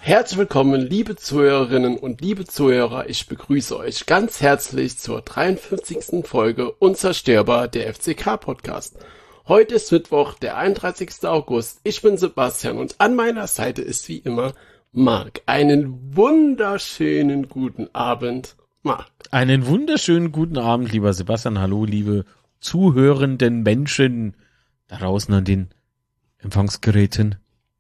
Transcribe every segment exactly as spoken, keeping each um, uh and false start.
Herzlich willkommen, liebe Zuhörerinnen und liebe Zuhörer. Ich begrüße euch ganz herzlich zur dreiundfünfzigsten Folge Unzerstörbar, der F C K-Podcast. Heute ist Mittwoch, der einunddreißigster August. Ich bin Sebastian und an meiner Seite ist wie immer Marc. Einen wunderschönen guten Abend, Marc. Einen wunderschönen guten Abend, lieber Sebastian. Hallo, liebe zuhörenden Menschen da draußen an den Empfangsgeräten.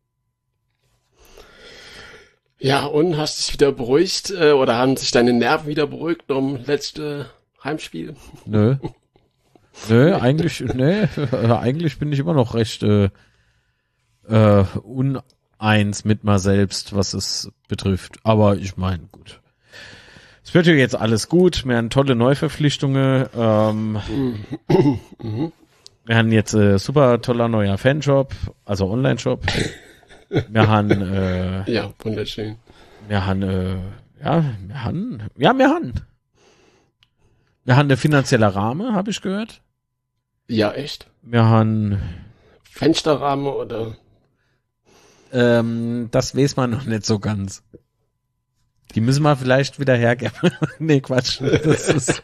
Ja, und hast dich wieder beruhigt äh, oder haben sich deine Nerven wieder beruhigt um letzte Heimspiel? Nö. Nö, eigentlich, nö, eigentlich bin ich immer noch recht äh, äh, uneins mit mir selbst, was es betrifft. Aber ich meine, gut. Es wird ja jetzt alles gut. Wir haben tolle Neuverpflichtungen. Ähm, Mhm. wir haben jetzt äh, super toller neuer Fanshop, also Online-Shop. Wir haben, äh, Ja, wunderschön. wir haben, äh, ja, wir haben, ja, wir haben. Wir haben eine finanzielle Rahmen, habe ich gehört. Ja, echt? Wir haben, Fensterrahmen oder? ähm, das weiß man noch nicht so ganz. Die müssen wir vielleicht wieder hergeben. Nee, Quatsch. Das ist,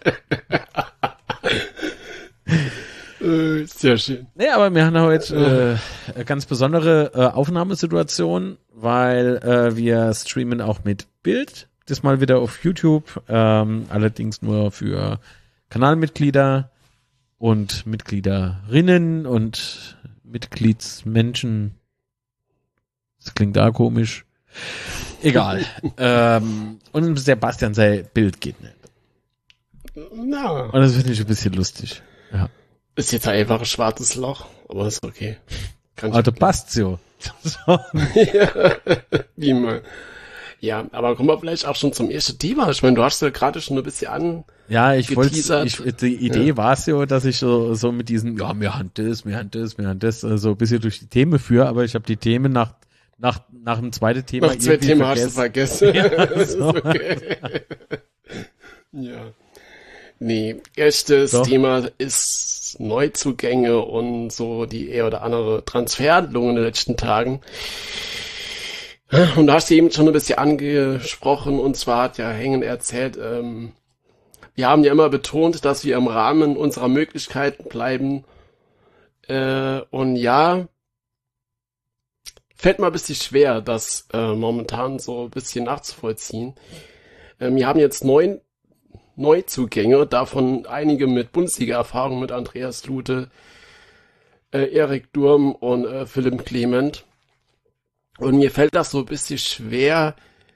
Äh, sehr schön. nee, aber wir haben heute äh, eine ganz besondere äh, Aufnahmesituation, weil äh, wir streamen auch mit Bild. Das mal wieder auf YouTube, ähm, allerdings nur für Kanalmitglieder und Mitgliederinnen und Mitgliedsmenschen. Das klingt da komisch. Egal. ähm, und Sebastian sei Bild geht nicht. Na, Und das finde ich ein bisschen lustig. Ja. ist jetzt einfach ein schwarzes Loch, aber ist okay. Kann Also passt so. so. Ja, wie immer. Ja, aber kommen wir vielleicht auch schon zum ersten Thema. Ich meine, du hast ja gerade schon ein bisschen an. Ja, ich wollte, Geteasert. ich, die Idee Ja. war es ja, dass ich so, so mit diesen, ja, mir hand das, mir hand das, mir hand das, äh, so ein bisschen durch die Themen führe, aber ich habe die Themen nach, nach, nach dem zweiten Thema Noch zwei irgendwie Themen hast du vergessen. Ja, Das ist so. okay. Ja. Nee, erstes Doch. Thema ist Neuzugänge und so die eher oder andere Transferhandlungen in den letzten Tagen. Und da hast du eben schon ein bisschen angesprochen, und zwar hat ja Hengen erzählt, ähm, wir haben ja immer betont, dass wir im Rahmen unserer Möglichkeiten bleiben. Äh, und ja, fällt mir ein bisschen schwer, das äh, momentan so ein bisschen nachzuvollziehen. Ähm, wir haben jetzt neun Neuzugänge, davon einige mit Bundesliga-Erfahrung, mit Andreas Lute, äh, Erik Durm und äh, Philipp Clement. Und mir fällt das so ein bisschen schwer,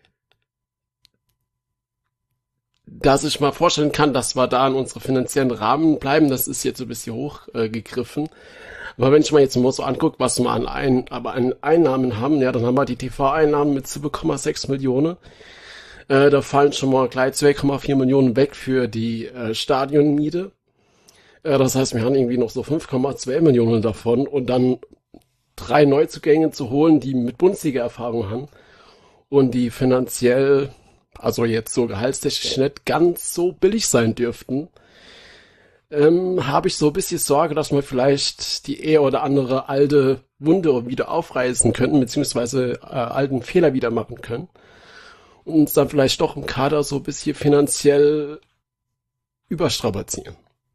dass ich mal vorstellen kann, dass wir da in unsere finanziellen Rahmen bleiben. Das ist jetzt so ein bisschen hochgegriffen. Äh, gegriffen. Aber wenn ich mal jetzt mal so angucke, was wir an, ein, aber an Einnahmen haben, ja, dann haben wir die T V-Einnahmen mit sieben Komma sechs Millionen. Äh, da fallen schon mal gleich zwei Komma vier Millionen weg für die äh, Stadionmiete. Äh, das heißt, wir haben irgendwie noch so fünf Komma zwei Millionen davon und dann drei Neuzugänge zu holen, die mit Bundesliga-Erfahrung haben und die finanziell, also jetzt so gehaltstechnisch nicht ganz so billig sein dürften, ähm, habe ich so ein bisschen Sorge, dass wir vielleicht die eher oder andere alte Wunde wieder aufreißen könnten, beziehungsweise äh, alten Fehler wieder machen können. Und uns dann vielleicht doch im Kader so ein bisschen finanziell überstrapazieren.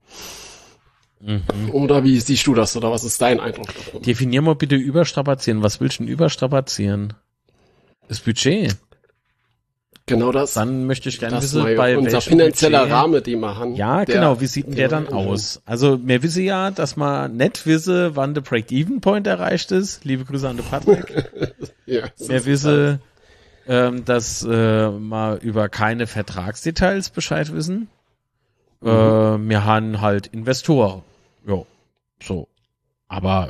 Mhm. Oder wie siehst du das, oder was ist dein Eindruck davon? Definier mal bitte überstrapazieren. Was willst du denn überstrapazieren? Das Budget. Genau das. Dann möchte ich gerne das wissen, mal bei unser welchem finanzieller Budget. Rahmen, den wir haben. Ja, der- genau. Wie sieht denn der den dann wir- aus? Also, wir wissen ja, dass man nicht wissen, wann der Break-Even-Point erreicht ist. Liebe Grüße an den Patrick. Ja, so Wir ist wissen, ähm, dass äh, wir über keine Vertragsdetails Bescheid wissen. Äh, wir haben halt Investoren. Ja, so. Aber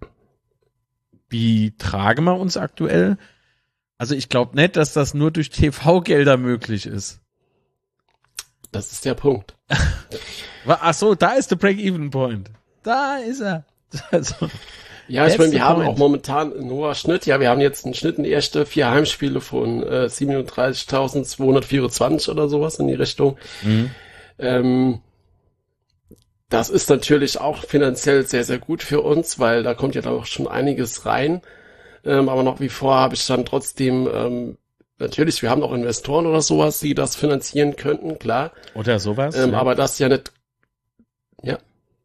wie tragen wir uns aktuell? Also ich glaube nicht, dass das nur durch T V-Gelder möglich ist. Das ist der Punkt. Wa- Ach so, da ist der Break-Even-Point. Da ist er. Also, Ja, ich That's meine, the wir haben point. auch momentan einen hohen Schnitt. Ja, wir haben jetzt einen Schnitt in die ersten vier Heimspiele von äh, siebenunddreißigtausendzweihundertvierundzwanzig oder sowas in die Richtung. mhm. Ähm, das ist natürlich auch finanziell sehr, sehr gut für uns, weil da kommt ja doch schon einiges rein. Ähm, aber noch wie vor habe ich dann trotzdem ähm, natürlich, wir haben auch Investoren oder sowas, die das finanzieren könnten, klar. Oder sowas. Ähm, ja. Aber das ja nicht, ja.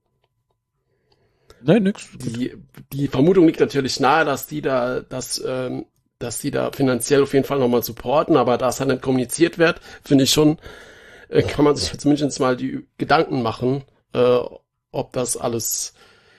Nein, nix. Die, die Vermutung liegt natürlich nahe, dass die da, dass, ähm, dass die da finanziell auf jeden Fall nochmal supporten, aber da es halt nicht kommuniziert wird, finde ich schon, äh, kann man sich zumindest mal die Gedanken machen, äh, ob das alles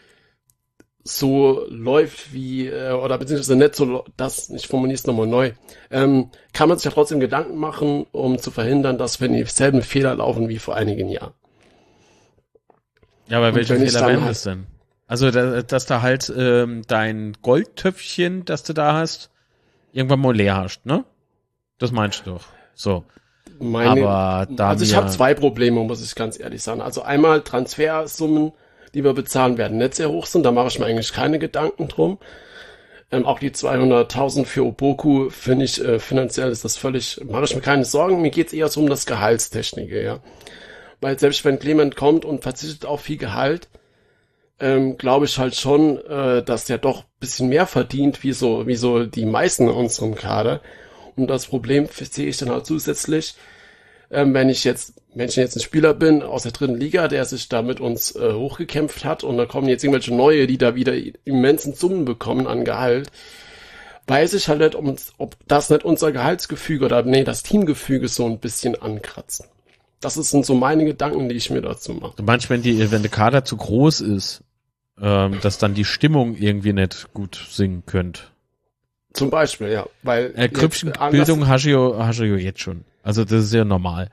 so läuft wie, äh, oder beziehungsweise nicht so, das, ich formuliere es nochmal neu, ähm, kann man sich ja trotzdem Gedanken machen, um zu verhindern, dass wir dieselben Fehler laufen wie vor einigen Jahren. Ja, aber welche wenn ich Fehler dann wären halt- das denn? Also, da, dass da halt ähm, dein Goldtöpfchen, das du da hast, irgendwann mal leer hast, ne? Das meinst du doch. So. Meine, Aber da also ich wir- habe zwei Probleme, muss ich ganz ehrlich sagen. Also einmal Transfersummen, die wir bezahlen werden, nicht sehr hoch sind. Da mache ich mir eigentlich keine Gedanken drum. Ähm, auch die zweihunderttausend für Opoku finde ich, äh, finanziell ist das völlig, mache ich mir keine Sorgen. Mir geht's eher so um das Gehaltstechnische, ja. Weil selbst wenn Clement kommt und verzichtet auf viel Gehalt, ähm, glaube ich halt schon, äh, dass der doch ein bisschen mehr verdient, wie so, wie so die meisten in unserem Kader. Und das Problem sehe ich dann halt zusätzlich, ähm, wenn ich jetzt, wenn ich jetzt ein Spieler bin aus der dritten Liga, der sich da mit uns äh, hochgekämpft hat und da kommen jetzt irgendwelche neue, die da wieder immensen Summen bekommen an Gehalt, weiß ich halt nicht, ob, uns, ob das nicht unser Gehaltsgefüge oder nee, das Teamgefüge so ein bisschen ankratzen. Das sind so meine Gedanken, die ich mir dazu mache. Du meinst, wenn die, wenn der Kader zu groß ist, ähm, dass dann die Stimmung irgendwie nicht gut singen könnt. Zum Beispiel, ja, weil Äh, Grüppchenbildung hast du ja, hast du ja jetzt schon. Also das ist ja normal.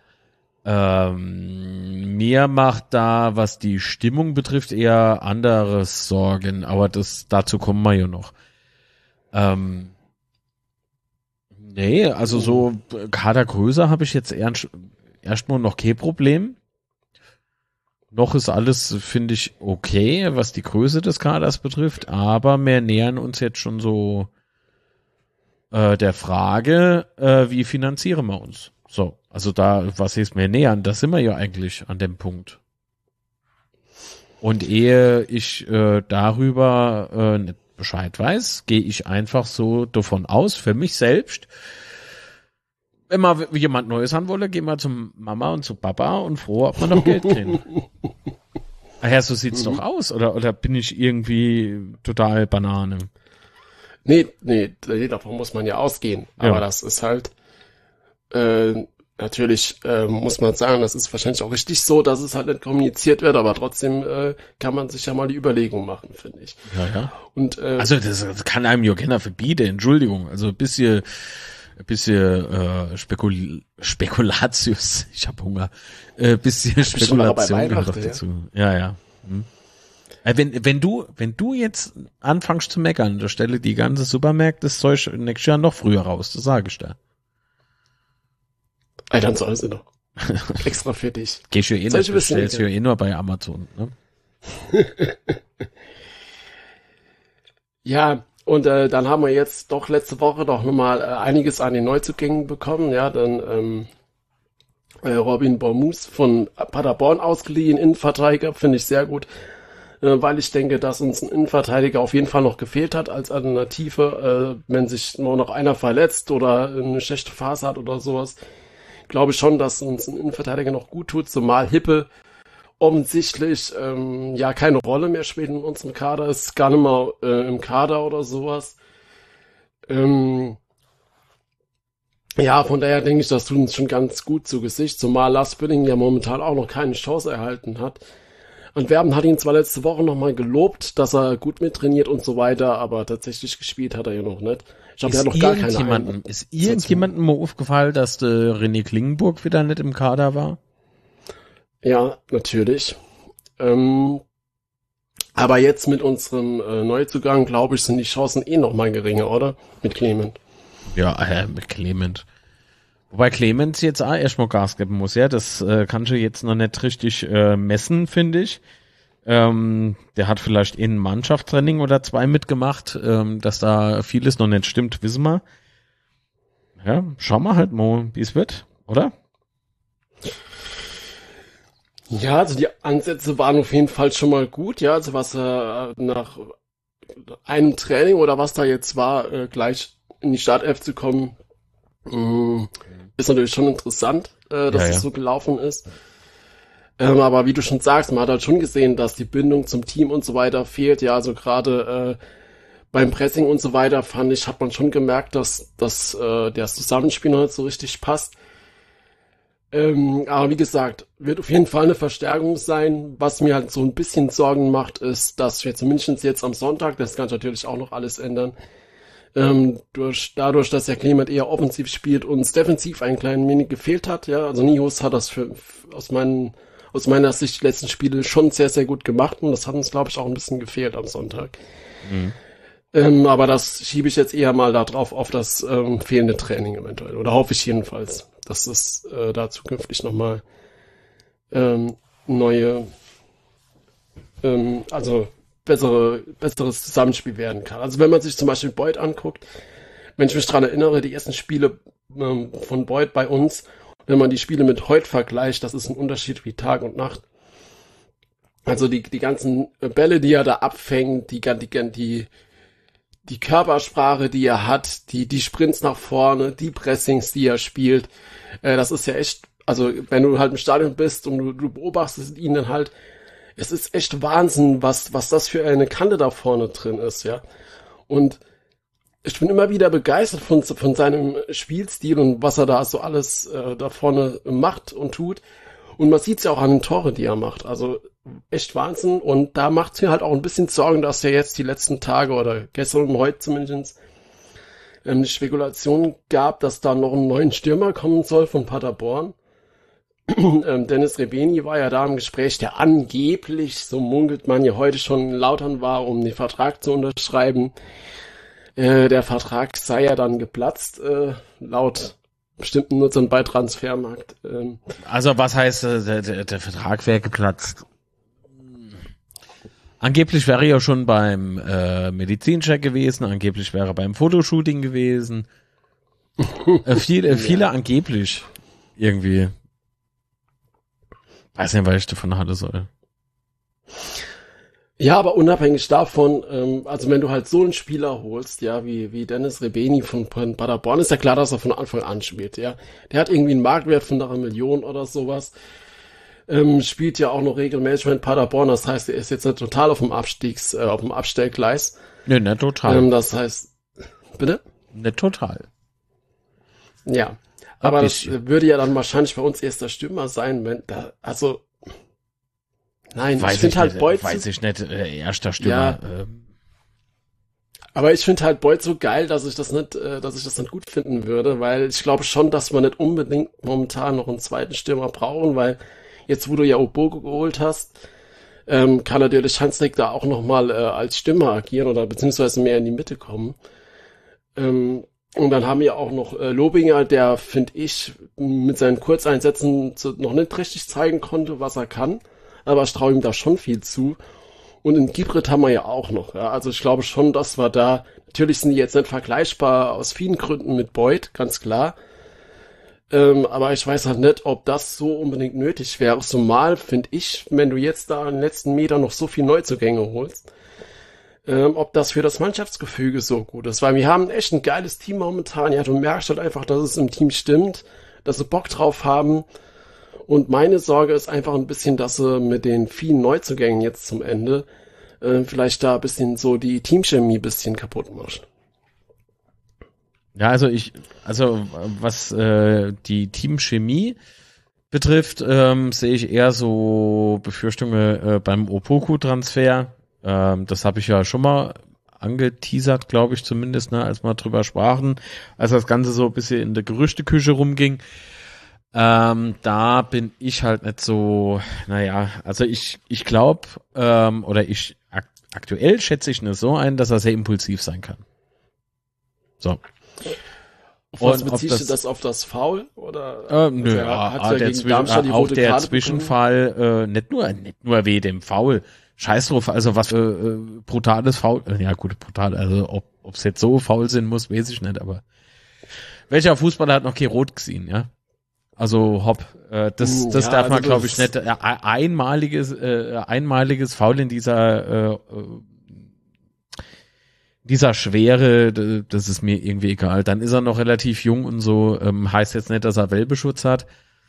Ähm, mir macht da, was die Stimmung betrifft, eher anderes Sorgen, aber das dazu kommen wir ja noch. Ähm, nee, also so Kadergröße habe ich jetzt ernst, erstmal noch kein Problem. Noch ist alles, finde ich, okay, was die Größe des Kaders betrifft, aber wir nähern uns jetzt schon so äh, der Frage, äh, wie finanzieren wir uns? So, also da, was ist mir nähern? Da sind wir ja eigentlich an dem Punkt. Und ehe ich äh, darüber äh, nicht Bescheid weiß, gehe ich einfach so davon aus, für mich selbst, wenn man jemand Neues haben wolle, gehen wir zum Mama und zu Papa und froh, ob wir noch Geld kriegen. Ah ja, so sieht's mhm. doch aus, oder, oder bin ich irgendwie total Banane? Nee, nee, davon muss man ja ausgehen. Aber ja. Das ist halt, äh, natürlich äh, muss man sagen, das ist wahrscheinlich auch richtig so, dass es halt nicht kommuniziert wird, aber trotzdem äh, kann man sich ja mal die Überlegung machen, finde ich. Ja, ja. Und, äh, also das, das kann einem ja keiner verbieten, Entschuldigung. Also ein bisschen, ein bisschen äh, Spekul Spekulatius, ich habe Hunger, ein äh, bisschen Spekulation gehört doch dazu. Ja, ja. ja. Hm. Wenn, wenn du, wenn du jetzt anfängst zu meckern, da stelle die ganze Supermärkte das Zeug nächstes Jahr noch früher raus, das sage ich da. Ey, dann soll sie doch. Extra für dich. Gehst du eh nicht, bestellst du ja eh nur bei Amazon, ne? Ja, und äh, dann haben wir jetzt doch letzte Woche doch nochmal äh, einiges an den Neuzugängen bekommen, ja, dann ähm, äh, Robin Bormus von Paderborn ausgeliehen, Innenverteidiger, finde ich sehr gut. Weil ich denke, dass uns ein Innenverteidiger auf jeden Fall noch gefehlt hat als Alternative, äh, wenn sich nur noch einer verletzt oder eine schlechte Phase hat oder sowas. Glaube ich schon, dass uns ein Innenverteidiger noch gut tut, zumal Hippe offensichtlich ähm, ja keine Rolle mehr spielt in unserem Kader, ist gar nicht mal äh, im Kader oder sowas. Ähm, ja, von daher denke ich, das tut uns schon ganz gut zu Gesicht, zumal Lars Billing ja momentan auch noch keine Chance erhalten hat. Antwerpen hat ihn zwar letzte Woche nochmal gelobt, dass er gut mittrainiert und so weiter, aber tatsächlich gespielt hat er ja noch nicht. Ich glaube, er hat noch gar keine Ein- Ist irgendjemandem mal aufgefallen, dass der René Klingenburg wieder nicht im Kader war? Ja, natürlich. Ähm, aber jetzt mit unserem äh, Neuzugang, glaube ich, sind die Chancen eh nochmal geringer, oder? Mit Clement. Ja, äh, mit Clement. Wobei Clemens jetzt auch erstmal Gas geben muss, ja, das äh, kannst du jetzt noch nicht richtig äh, messen, finde ich. Ähm, der hat vielleicht in Mannschaftstraining oder zwei mitgemacht, ähm, dass da vieles noch nicht stimmt, wissen wir. Ja, schauen wir halt mal, wie es wird, oder? Ja, also die Ansätze waren auf jeden Fall schon mal gut, ja, also was er äh, nach einem Training oder was da jetzt war, äh, gleich in die Startelf zu kommen, Ist natürlich schon interessant, äh, dass Ja, es ja. so gelaufen ist. Ähm, aber wie du schon sagst, man hat halt schon gesehen, dass die Bindung zum Team und so weiter fehlt. Ja, also gerade äh, beim Pressing und so weiter, fand ich, hat man schon gemerkt, dass, dass äh, das Zusammenspiel noch nicht so richtig passt. Ähm, aber wie gesagt, wird auf jeden Fall eine Verstärkung sein. Was mir halt so ein bisschen Sorgen macht, ist, dass wir zumindest jetzt am Sonntag, das kann natürlich auch noch alles ändern, ähm, durch, dadurch, dass der Clement eher offensiv spielt, uns defensiv ein klein wenig gefehlt hat. Ja, also Nihus hat das für, für, aus, meinen, aus meiner Sicht die letzten Spiele schon sehr, sehr gut gemacht und das hat uns, glaube ich, auch ein bisschen gefehlt am Sonntag. Mhm. Ähm, aber das schiebe ich jetzt eher mal da drauf auf das ähm, fehlende Training eventuell. Oder hoffe ich jedenfalls, dass es äh, da zukünftig nochmal ähm, neue, ähm, also bessere, besseres Zusammenspiel werden kann. Also wenn man sich zum Beispiel Boyd anguckt, wenn ich mich dran erinnere, die ersten Spiele ähm, von Boyd bei uns, wenn man die Spiele mit heute vergleicht, das ist ein Unterschied wie Tag und Nacht. Also die, die ganzen Bälle, die er da abfängt, die, die, die die Körpersprache, die er hat, die, die Sprints nach vorne, die Pressings, die er spielt, äh, das ist ja echt, also wenn du halt im Stadion bist und du, du beobachtest ihn dann halt, es ist echt Wahnsinn, was, was das für eine Kante da vorne drin ist, ja. Und ich bin immer wieder begeistert von, von seinem Spielstil und was er da so alles äh, da vorne macht und tut. Und man sieht es ja auch an den Tore, die er macht. Also echt Wahnsinn. Und da macht es mir halt auch ein bisschen Sorgen, dass er jetzt die letzten Tage oder gestern und heute zumindest ähm, eine Spekulation gab, dass da noch ein neuen Stürmer kommen soll von Paderborn. ähm, Dennis Rebeni war ja da im Gespräch, der angeblich, so munkelt man ja heute schon in Lautern war, um den Vertrag zu unterschreiben. Äh, der Vertrag sei ja dann geplatzt, äh, laut bestimmten Nutzern bei Transfermarkt. Ähm, Also was heißt, äh, der, der, der Vertrag wäre geplatzt? Angeblich wäre er ja schon beim äh, Medizincheck gewesen, angeblich wäre er beim Fotoshooting gewesen. äh, viel, äh, viele Ja. angeblich irgendwie. Weiß nicht, was ich davon halten soll. Ja, aber unabhängig davon, ähm, also wenn du halt so einen Spieler holst, ja, wie, wie Dennis Rebeni von, von Paderborn, ist ja klar, dass er von Anfang an spielt, ja. Der hat irgendwie einen Marktwert von einer Million oder sowas, ähm, spielt ja auch noch regelmäßig mit Paderborn, das heißt, er ist jetzt nicht total auf dem Abstiegs, äh, auf dem Abstellgleis. Nee, nicht total. Ähm, das heißt, bitte? Nicht total. Ja. Aber das bisschen. würde ja dann wahrscheinlich bei uns erster Stürmer sein, wenn da, also, nein, Weiß ich finde halt nicht, Boyd weiß ich nicht, äh, erster Stürmer. Ja. ähm, Aber ich finde halt Boyd so geil, dass ich das nicht, äh, dass ich das nicht gut finden würde, weil ich glaube schon, dass wir nicht unbedingt momentan noch einen zweiten Stürmer brauchen, weil jetzt, wo du ja Obogo geholt hast, ähm, kann natürlich Hanslik da auch nochmal äh, als Stürmer agieren oder beziehungsweise mehr in die Mitte kommen. Ähm, und dann haben wir auch noch äh, Lobinger, der, finde ich, mit seinen Kurzeinsätzen zu, noch nicht richtig zeigen konnte, was er kann, aber ich traue ihm da schon viel zu. Und in Gibrit haben wir ja auch noch, ja. Also ich glaube schon, dass wir da, natürlich sind die jetzt nicht vergleichbar aus vielen Gründen mit Boyd, ganz klar. Ähm, aber ich weiß halt nicht, ob das so unbedingt nötig wäre. Zumal, finde ich, wenn du jetzt da in den letzten Metern noch so viel Neuzugänge holst, ähm, ob das für das Mannschaftsgefüge so gut ist. Weil wir haben echt ein geiles Team momentan. Ja, du merkst halt einfach, dass es im Team stimmt, dass sie Bock drauf haben. Und meine Sorge ist einfach ein bisschen, dass sie mit den vielen Neuzugängen jetzt zum Ende äh, vielleicht da ein bisschen so die Teamchemie ein bisschen kaputt macht. Ja, also ich, also was äh, die Teamchemie betrifft, ähm, sehe ich eher so Befürchtungen äh, beim Opoku-Transfer. Ähm, das habe ich ja schon mal angeteasert, glaube ich zumindest, ne, als wir drüber sprachen, als das Ganze so ein bisschen in der Gerüchteküche rumging. Ähm, da bin ich halt nicht so, naja, also ich ich glaube, ähm, oder ich ak- aktuell schätze ich nur so ein, dass er sehr impulsiv sein kann. So. Auf was Und ob beziehst das- du das auf das Foul? Oder? Äh, nö, er ah, hat ah, ja der gegen Zwischen, Darmstadt die ah, auch rote der Karte Zwischenfall, äh, nicht nur, nicht nur wegen dem Foul. Scheiß drauf, also was für äh, brutales Foul, äh, ja gut, brutal, also ob ob's jetzt so faul sein muss, weiß ich nicht, aber welcher Fußballer hat noch kein Rot gesehen, ja? Also hopp, äh, das, das Ja, darf man, also glaube das- ich, nicht. Äh, einmaliges, äh, einmaliges Foul in dieser äh, äh, dieser Schwere, das ist mir irgendwie egal. Dann ist er noch relativ jung und so, ähm, heißt jetzt nicht, dass er Welpenschutz hat.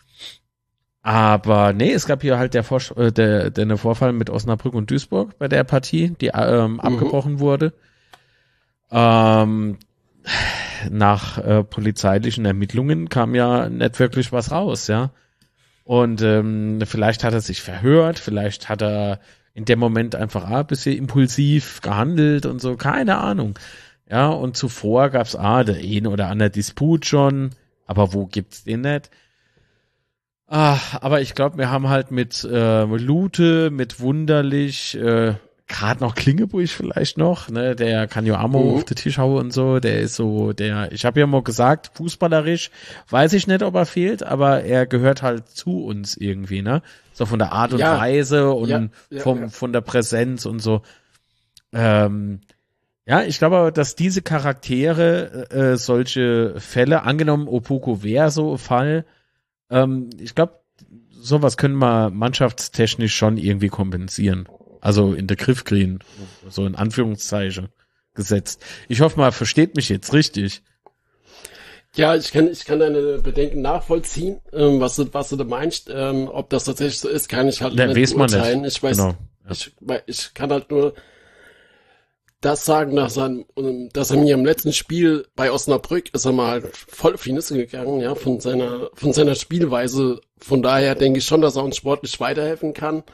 Aber nee, es gab hier halt der, Vor äh, der, der eine Vorfall mit Osnabrück und Duisburg bei der Partie, die ähm, mhm. abgebrochen wurde. Ähm, nach äh, polizeilichen Ermittlungen kam ja nicht wirklich was raus, ja. Und ähm, vielleicht hat er sich verhört, vielleicht hat er in dem Moment einfach ah, ein bisschen impulsiv gehandelt und so, keine Ahnung. Ja, und zuvor gab's ah, der eine oder andere Disput schon, aber wo gibt's den nicht? Ah, aber ich glaube, wir haben halt mit äh, Lute, mit Wunderlich, äh, gerade noch Klingeburg vielleicht noch, ne, der kann ja Ammo mhm. auf den Tisch hauen und so, der ist so, der, ich habe ja mal gesagt, fußballerisch, weiß ich nicht, ob er fehlt, aber er gehört halt zu uns irgendwie, ne, so von der Art und ja. Weise und ja, ja, vom, ja. von der Präsenz und so. Ähm, ja, ich glaube, dass diese Charaktere äh, solche Fälle, angenommen Opoku wäre so ein Fall, ähm, ich glaube, sowas können wir mannschaftstechnisch schon irgendwie kompensieren. Also in der Griff kriegen, so in Anführungszeichen gesetzt. Ich hoffe mal, versteht mich jetzt richtig. Ja, ich kann, ich kann deine Bedenken nachvollziehen, ähm, was du, was du da meinst. Ähm, ob das tatsächlich so ist, kann ich halt nicht weiß beurteilen. Man nicht. Ich weiß, genau. ja. ich, ich kann halt nur das sagen, dass er, dass er mir im letzten Spiel bei Osnabrück ist er mal halt voll auf die Nüsse gegangen, ja, von seiner, von seiner Spielweise. Von daher denke ich schon, dass er uns sportlich weiterhelfen kann.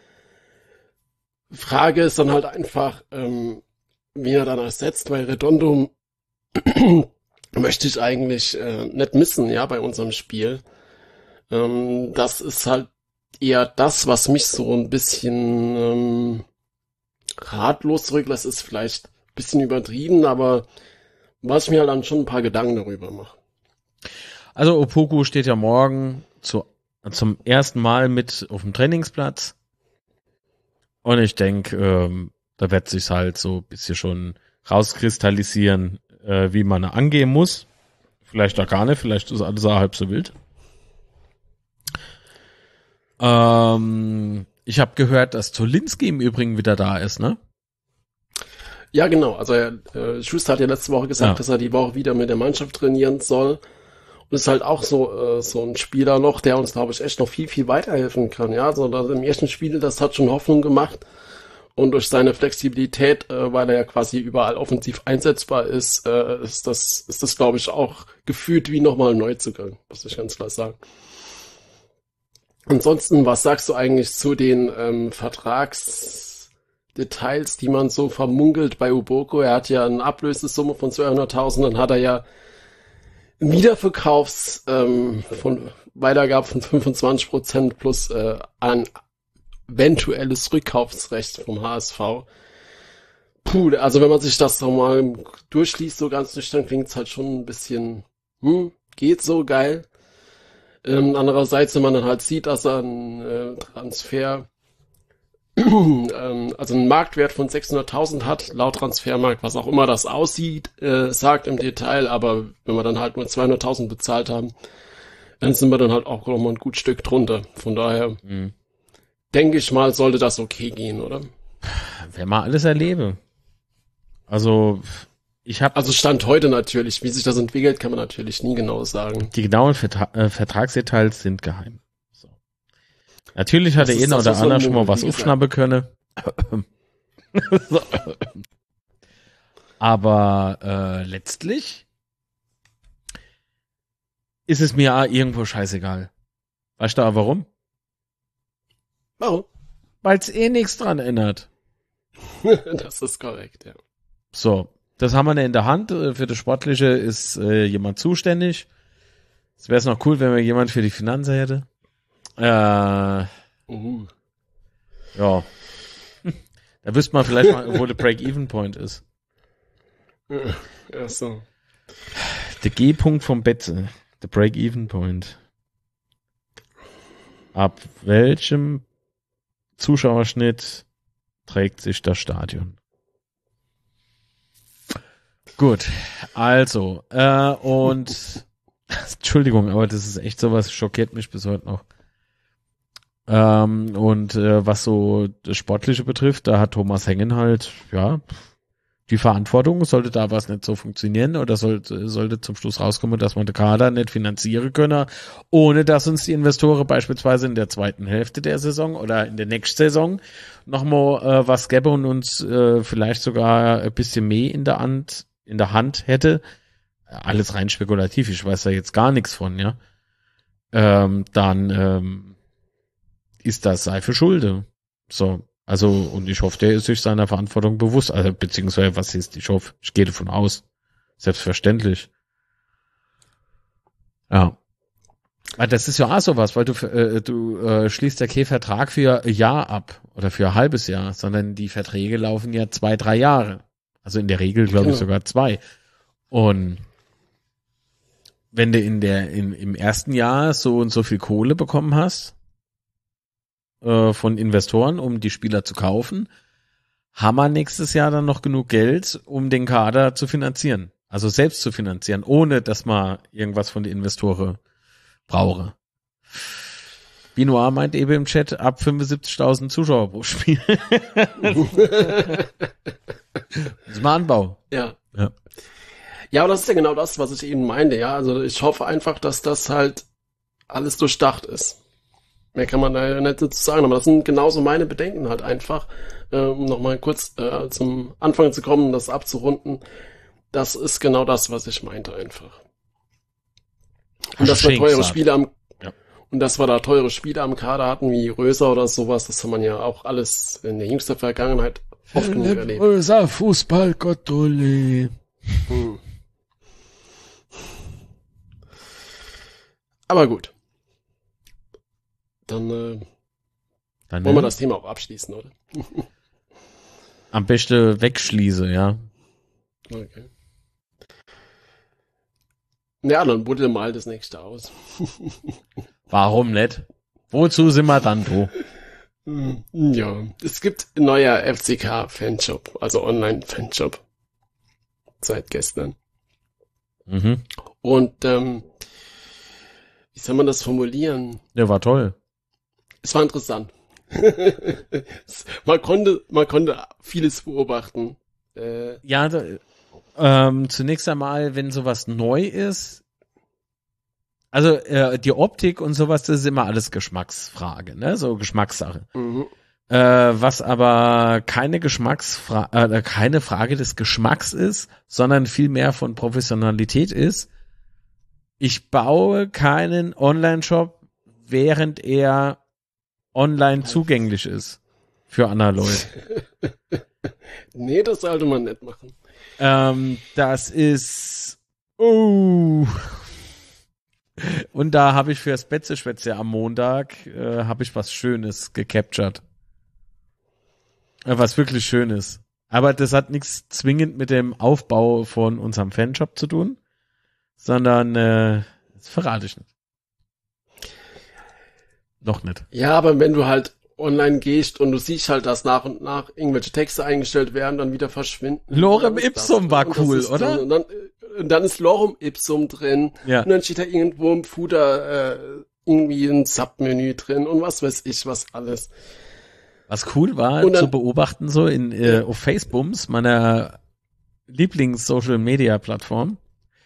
Frage ist dann halt einfach, ähm, wie er dann ersetzt, weil Redondo möchte ich eigentlich äh, nicht missen, ja, bei unserem Spiel. Ähm, das ist halt eher das, was mich so ein bisschen ähm, ratlos zurücklässt, ist vielleicht ein bisschen übertrieben, aber was ich mir halt dann schon ein paar Gedanken darüber mache. Also Opoku steht ja morgen zu, zum ersten Mal mit auf dem Trainingsplatz. Und ich denke, ähm, da wird sich halt so ein bisschen schon rauskristallisieren, äh, wie man angehen muss. Vielleicht auch gar nicht, vielleicht ist alles auch halb so wild. Ähm, ich habe gehört, dass Zolinski im Übrigen wieder da ist, ne? Ja, genau. Also äh, Schuster hat ja letzte Woche gesagt, ja. dass er die Woche wieder mit der Mannschaft trainieren soll. Und ist halt auch so äh, so ein Spieler noch, der uns, glaube ich, echt noch viel, viel weiterhelfen kann. Ja, also das im ersten Spiel, das hat schon Hoffnung gemacht. Und durch seine Flexibilität, äh, weil er ja quasi überall offensiv einsetzbar ist, äh, ist das, ist das, glaube ich, auch gefühlt wie nochmal ein Neuzugang, muss ich ganz klar sagen. Ansonsten, was sagst du eigentlich zu den ähm, Vertragsdetails, die man so vermunkelt bei Uboko? Er hat ja eine Ablösesumme von zweihunderttausend, dann hat er ja Wiederverkaufs ähm, von Weitergabe von fünfundzwanzig Prozent plus äh, ein eventuelles Rückkaufsrecht vom H S V. Puh, also wenn man sich das so mal durchliest, so ganz nüchtern, klingt's halt schon ein bisschen, hm, geht so geil. Ähm, andererseits, wenn man dann halt sieht, dass er einen äh, Transfer, ähm, also einen Marktwert von sechshunderttausend hat, laut Transfermarkt, was auch immer das aussieht, äh, sagt im Detail, aber wenn wir dann halt nur zweihunderttausend bezahlt haben, dann sind wir dann halt auch noch mal ein gut Stück drunter. Von daher mhm. denke ich mal, sollte das okay gehen, oder? Wenn man alles erlebe. Also ich habe also Stand heute natürlich, wie sich das entwickelt, kann man natürlich nie genau sagen. Die genauen Vertra- äh, Vertragsdetails sind geheim. So. Natürlich hat der eine oder andere schon mal was aufschnappen können. so. Aber äh, letztlich ist es mir auch irgendwo scheißegal. Weißt du auch warum? Warum? Weil es eh nichts dran ändert. Das ist korrekt, ja. So, das haben wir in der Hand. Für das Sportliche ist äh, jemand zuständig. Es wäre es noch cool, wenn wir jemand für die Finanzen hätte. Äh, uh. Ja. Da wüsste man vielleicht mal, wo der Break-Even-Point ist. Ja, so. Der G-Punkt vom Betze. Der Break-Even-Point. Ab welchem Zuschauerschnitt trägt sich das Stadion? Gut, also, äh, und Entschuldigung, aber das ist echt sowas, schockiert mich bis heute noch. Ähm, und äh, was so das Sportliche betrifft, da hat Thomas Hengen halt, ja, die Verantwortung, sollte da was nicht so funktionieren oder sollte, sollte zum Schluss rauskommen, dass man den Kader nicht finanzieren können, ohne dass uns die Investoren beispielsweise in der zweiten Hälfte der Saison oder in der nächsten Saison nochmal äh, was gäbe und uns äh, vielleicht sogar ein bisschen mehr in der Hand, in der Hand hätte. Alles rein spekulativ, ich weiß da jetzt gar nichts von, ja. Ähm, dann ähm, ist das sei für Schulde. So. Also, und ich hoffe, der ist sich seiner Verantwortung bewusst. Also, beziehungsweise, was ist, ich hoffe, ich gehe davon aus. Selbstverständlich. Ja. Aber das ist ja auch sowas, weil du, äh, du äh, schließt ja keinen Vertrag für ein Jahr ab oder für ein halbes Jahr, sondern die Verträge laufen ja zwei, drei Jahre. Also in der Regel, glaube ich, sogar zwei. Und wenn du in der, in, im ersten Jahr so und so viel Kohle bekommen hast, von Investoren, um die Spieler zu kaufen, haben wir nächstes Jahr dann noch genug Geld, um den Kader zu finanzieren. Also selbst zu finanzieren, ohne dass man irgendwas von den Investoren brauche. Binoir meint eben im Chat, ab fünfundsiebzigtausend Zuschauer pro Spiel. Das ist mal Anbau. Ja. Ja. Ja, aber das ist ja genau das, was ich eben meinte, ja. Also ich hoffe einfach, dass das halt alles durchdacht ist. Mehr kann man da ja nicht dazu sagen, aber das sind genauso meine Bedenken halt einfach, äh, um nochmal kurz äh, zum Anfang zu kommen, das abzurunden. Das ist genau das, was ich meinte einfach. Und dass wir teure Spiele am ja. und dass wir da teure Spiele am Kader hatten, wie Röser oder sowas, das haben man ja auch alles in der jüngsten Vergangenheit oft genug erlebt. Röser, Fußball, Gottoli. Hm. Aber gut. Dann, äh, Dann wollen wir das Thema auch abschließen, oder? Am besten wegschließe, ja. Okay. Ja, dann buddel mal das nächste aus. Warum nicht? Wozu sind wir dann, du? Ja, es gibt ein neuer F C K-Fanshop, also Online-Fanshop. Seit gestern. Mhm. Und, ähm, wie soll man das formulieren? Der war toll. Es war interessant. man konnte, man konnte vieles beobachten. Äh, ja, da, ähm, zunächst einmal, wenn sowas neu ist, also äh, die Optik und sowas, das ist immer alles Geschmacksfrage, ne, so Geschmackssache. Mhm. Äh, was aber keine Geschmacksfrage, äh, keine Frage des Geschmacks ist, sondern vielmehr von Professionalität ist. Ich baue keinen Online-Shop, während er online zugänglich ist für andere Leute. Nee, das sollte man nicht machen. Ähm, das ist oh. Und da habe ich fürs Betzeschwätze am Montag äh, habe ich was Schönes gecaptured. Äh, was wirklich Schönes. Aber das hat nichts zwingend mit dem Aufbau von unserem Fanshop zu tun, sondern äh, das verrate ich nicht. Noch nicht. Ja, aber wenn du halt online gehst und du siehst halt, dass nach und nach irgendwelche Texte eingestellt werden, dann wieder verschwinden. Lorem Ipsum war cool, oder? So, und, dann, und dann ist Lorem Ipsum drin. Ja. Und dann steht da irgendwo im Footer äh, irgendwie ein Submenü drin und was weiß ich, was alles. Was cool war dann, zu beobachten, so in äh, auf Facebooks, meiner Lieblings-Social-Media-Plattform,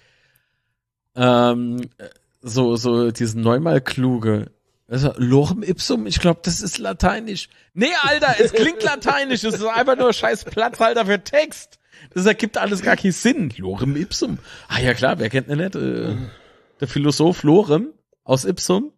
ähm, so so diesen neunmal kluge also, Lorem Ipsum, ich glaube, das ist lateinisch. Nee, Alter, es klingt lateinisch, es ist einfach nur scheiß Platzhalter für Text. Das ergibt alles gar keinen Sinn. Lorem Ipsum. Ah ja klar, wer kennt denn nicht? Äh, der Philosoph Lorem aus Ipsum.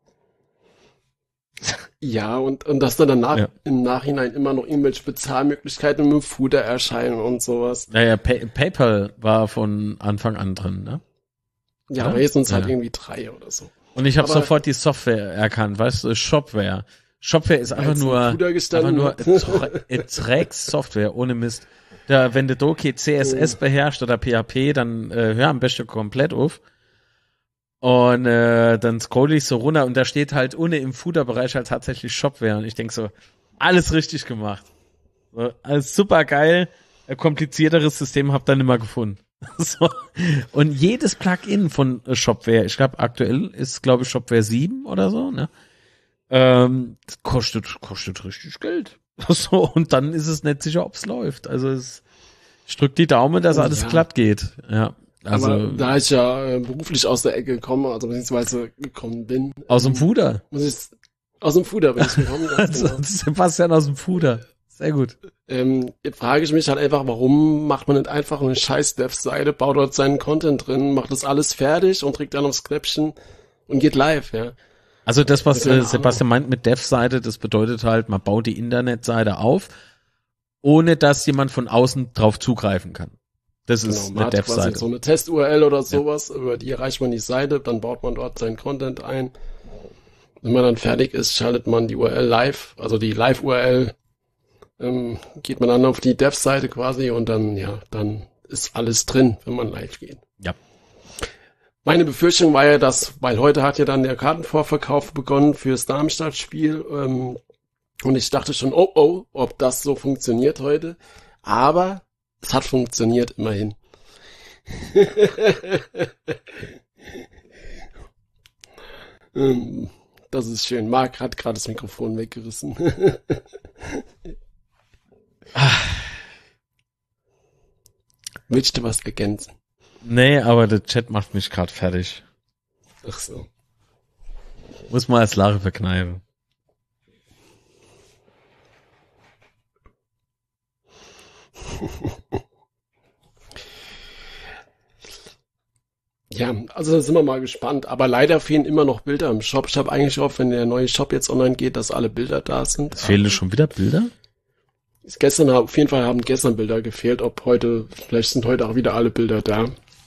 Ja, und, und dass dann danach ja. im Nachhinein immer noch irgendwelche Bezahlmöglichkeiten mit dem Footer erscheinen und sowas. Naja, Pay- PayPal war von Anfang an drin, ne? Ja, ja? aber jetzt sind es halt ja. irgendwie drei oder so. Und ich habe Aber sofort die Software erkannt, weißt du, Shopware. Shopware ist einfach nur, einfach nur Dreckssoftware, ohne Mist. Da, wenn du Doki C S S oh. beherrscht oder P H P, dann äh, hör am besten komplett auf. Und äh, dann scroll ich so runter und da steht halt ohne im Footer-Bereich halt tatsächlich Shopware. Und ich denk so, alles richtig gemacht. So, alles super geil. Ein komplizierteres System hab dann immer gefunden. So. Und jedes Plugin von Shopware, ich glaube aktuell ist glaube ich Shopware sieben oder so, ne? Ähm, kostet kostet richtig Geld. So, und dann ist es nicht sicher, ob's läuft. Also es, Ich drück die Daumen, dass alles ja. glatt geht. Ja. Also, aber da ich ja äh, beruflich aus der Ecke komme, also beziehungsweise gekommen bin. Aus dem Fuder? Muss ich, aus dem Fuder bin ich gekommen. Also, Sebastian aus dem Fuder. Sehr gut. Ähm, jetzt frage ich mich halt einfach, warum macht man nicht einfach eine scheiß Dev-Seite, baut dort seinen Content drin, macht das alles fertig und trägt dann aufs Knöpfchen und geht live, ja. Also das, was äh, Sebastian meint mit Dev-Seite, das bedeutet halt, man baut die Internetseite auf, ohne dass jemand von außen drauf zugreifen kann. Das Genau, ist man eine hat quasi Dev-Seite. so eine Test-U R L oder sowas, ja. Über die erreicht man die Seite, dann baut man dort seinen Content ein. Wenn man dann fertig ist, schaltet man die U R L live, also die Live-U R L, ähm, geht man dann auf die Dev-Seite quasi und dann, ja, dann ist alles drin, wenn man live geht. Ja. Meine Befürchtung war ja, dass, weil heute hat ja dann der Kartenvorverkauf begonnen fürs Darmstadt-Spiel, ähm, und ich dachte schon, oh oh, ob das so funktioniert heute, aber es hat funktioniert immerhin. Das ist schön. Marc hat gerade das Mikrofon weggerissen. Willst du was ergänzen? Nee, aber der Chat macht mich gerade fertig. Ach so. Muss mal als Lache verkneifen. Ja, also da sind wir mal gespannt. Aber leider fehlen immer noch Bilder im Shop. Ich habe eigentlich gehofft, wenn der neue Shop jetzt online geht, dass alle Bilder da sind. Es fehlen schon wieder Bilder? Ist gestern, auf jeden Fall haben gestern Bilder gefehlt. Ob heute, vielleicht sind heute auch wieder alle Bilder da.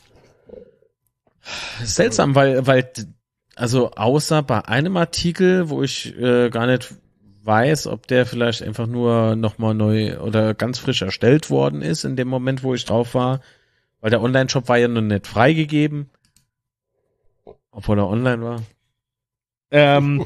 Seltsam, weil, weil, also außer bei einem Artikel, wo ich äh, gar nicht weiß, ob der vielleicht einfach nur nochmal neu oder ganz frisch erstellt worden ist in dem Moment, wo ich drauf war, weil der Online-Shop war ja noch nicht freigegeben, obwohl er online war. Ähm,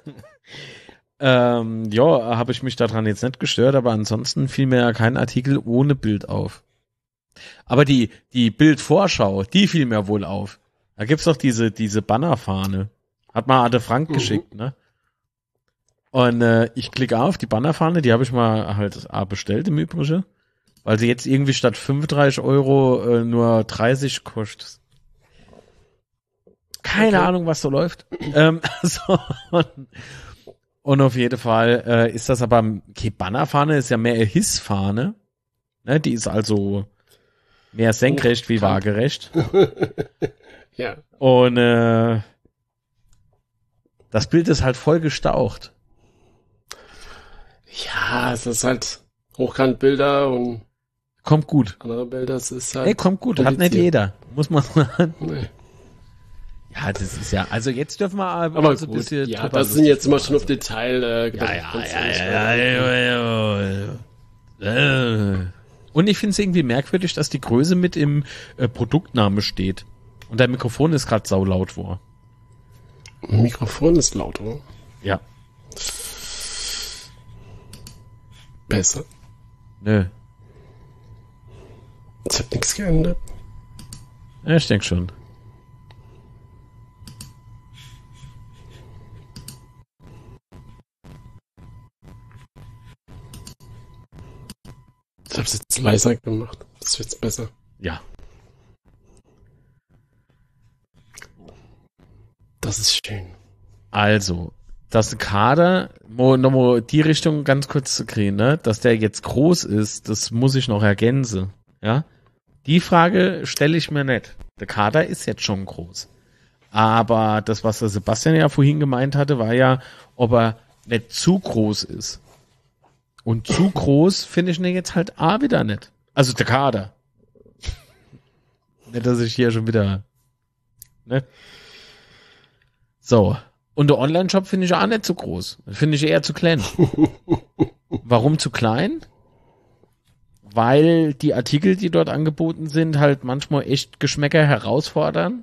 ähm, ja, habe ich mich daran jetzt nicht gestört, aber ansonsten fiel mir ja kein Artikel ohne Bild auf. Aber die die Bildvorschau, die fiel mir wohl auf. Da gibt's doch diese diese Bannerfahne. Hat mal Ade Frank mhm. geschickt, ne? Und äh, ich klicke auf die Bannerfahne, die habe ich mal halt A bestellt im Übrigen, weil sie jetzt irgendwie statt fünfunddreißig Euro äh, nur dreißig kostet. Keine okay. Ahnung, was so läuft. ähm, so, und, und auf jeden Fall äh, ist das aber, okay, Bannerfahne ist ja mehr eine Hissfahne. Ne? Die ist also mehr senkrecht oh, wie waagerecht. Ja. Und äh, das Bild ist halt voll gestaucht. Ja, es ist halt Hochkantbilder und kommt gut. Andere Bilder, es ist halt. Ey, kommt gut, hat nicht jeder. Muss man sagen. Nee. Ja, das ist ja, also jetzt dürfen wir aber, aber so gut, ein bisschen. Ja, das sind jetzt immer schon auf Detail. Äh, ja, ja, ja, ja, ja, ja, ja. Und ich finde es irgendwie merkwürdig, dass die Größe mit im äh, Produktname steht. Und dein Mikrofon ist gerade saulaut vor. Mikrofon ist laut, oder? Ja. Besser? Nö. Es hat nichts geändert. Ja, ich denke schon. Ich hab's jetzt leiser gemacht. Das wird's besser. Ja. Das ist schön. Also, dass Kader, nochmal die Richtung ganz kurz zu kriegen, ne, dass der jetzt groß ist, das muss ich noch ergänzen, ja. Die Frage stelle ich mir nicht. Der Kader ist jetzt schon groß. Aber das, was der Sebastian ja vorhin gemeint hatte, war ja, ob er nicht zu groß ist. Und zu groß finde ich ihn jetzt halt A wieder nicht. Also der Kader. Nicht, dass ich hier schon wieder, ne? So. Und der Online-Shop finde ich auch nicht zu groß. Finde ich eher zu klein. Warum zu klein? Weil die Artikel, die dort angeboten sind, halt manchmal echt Geschmäcker herausfordern.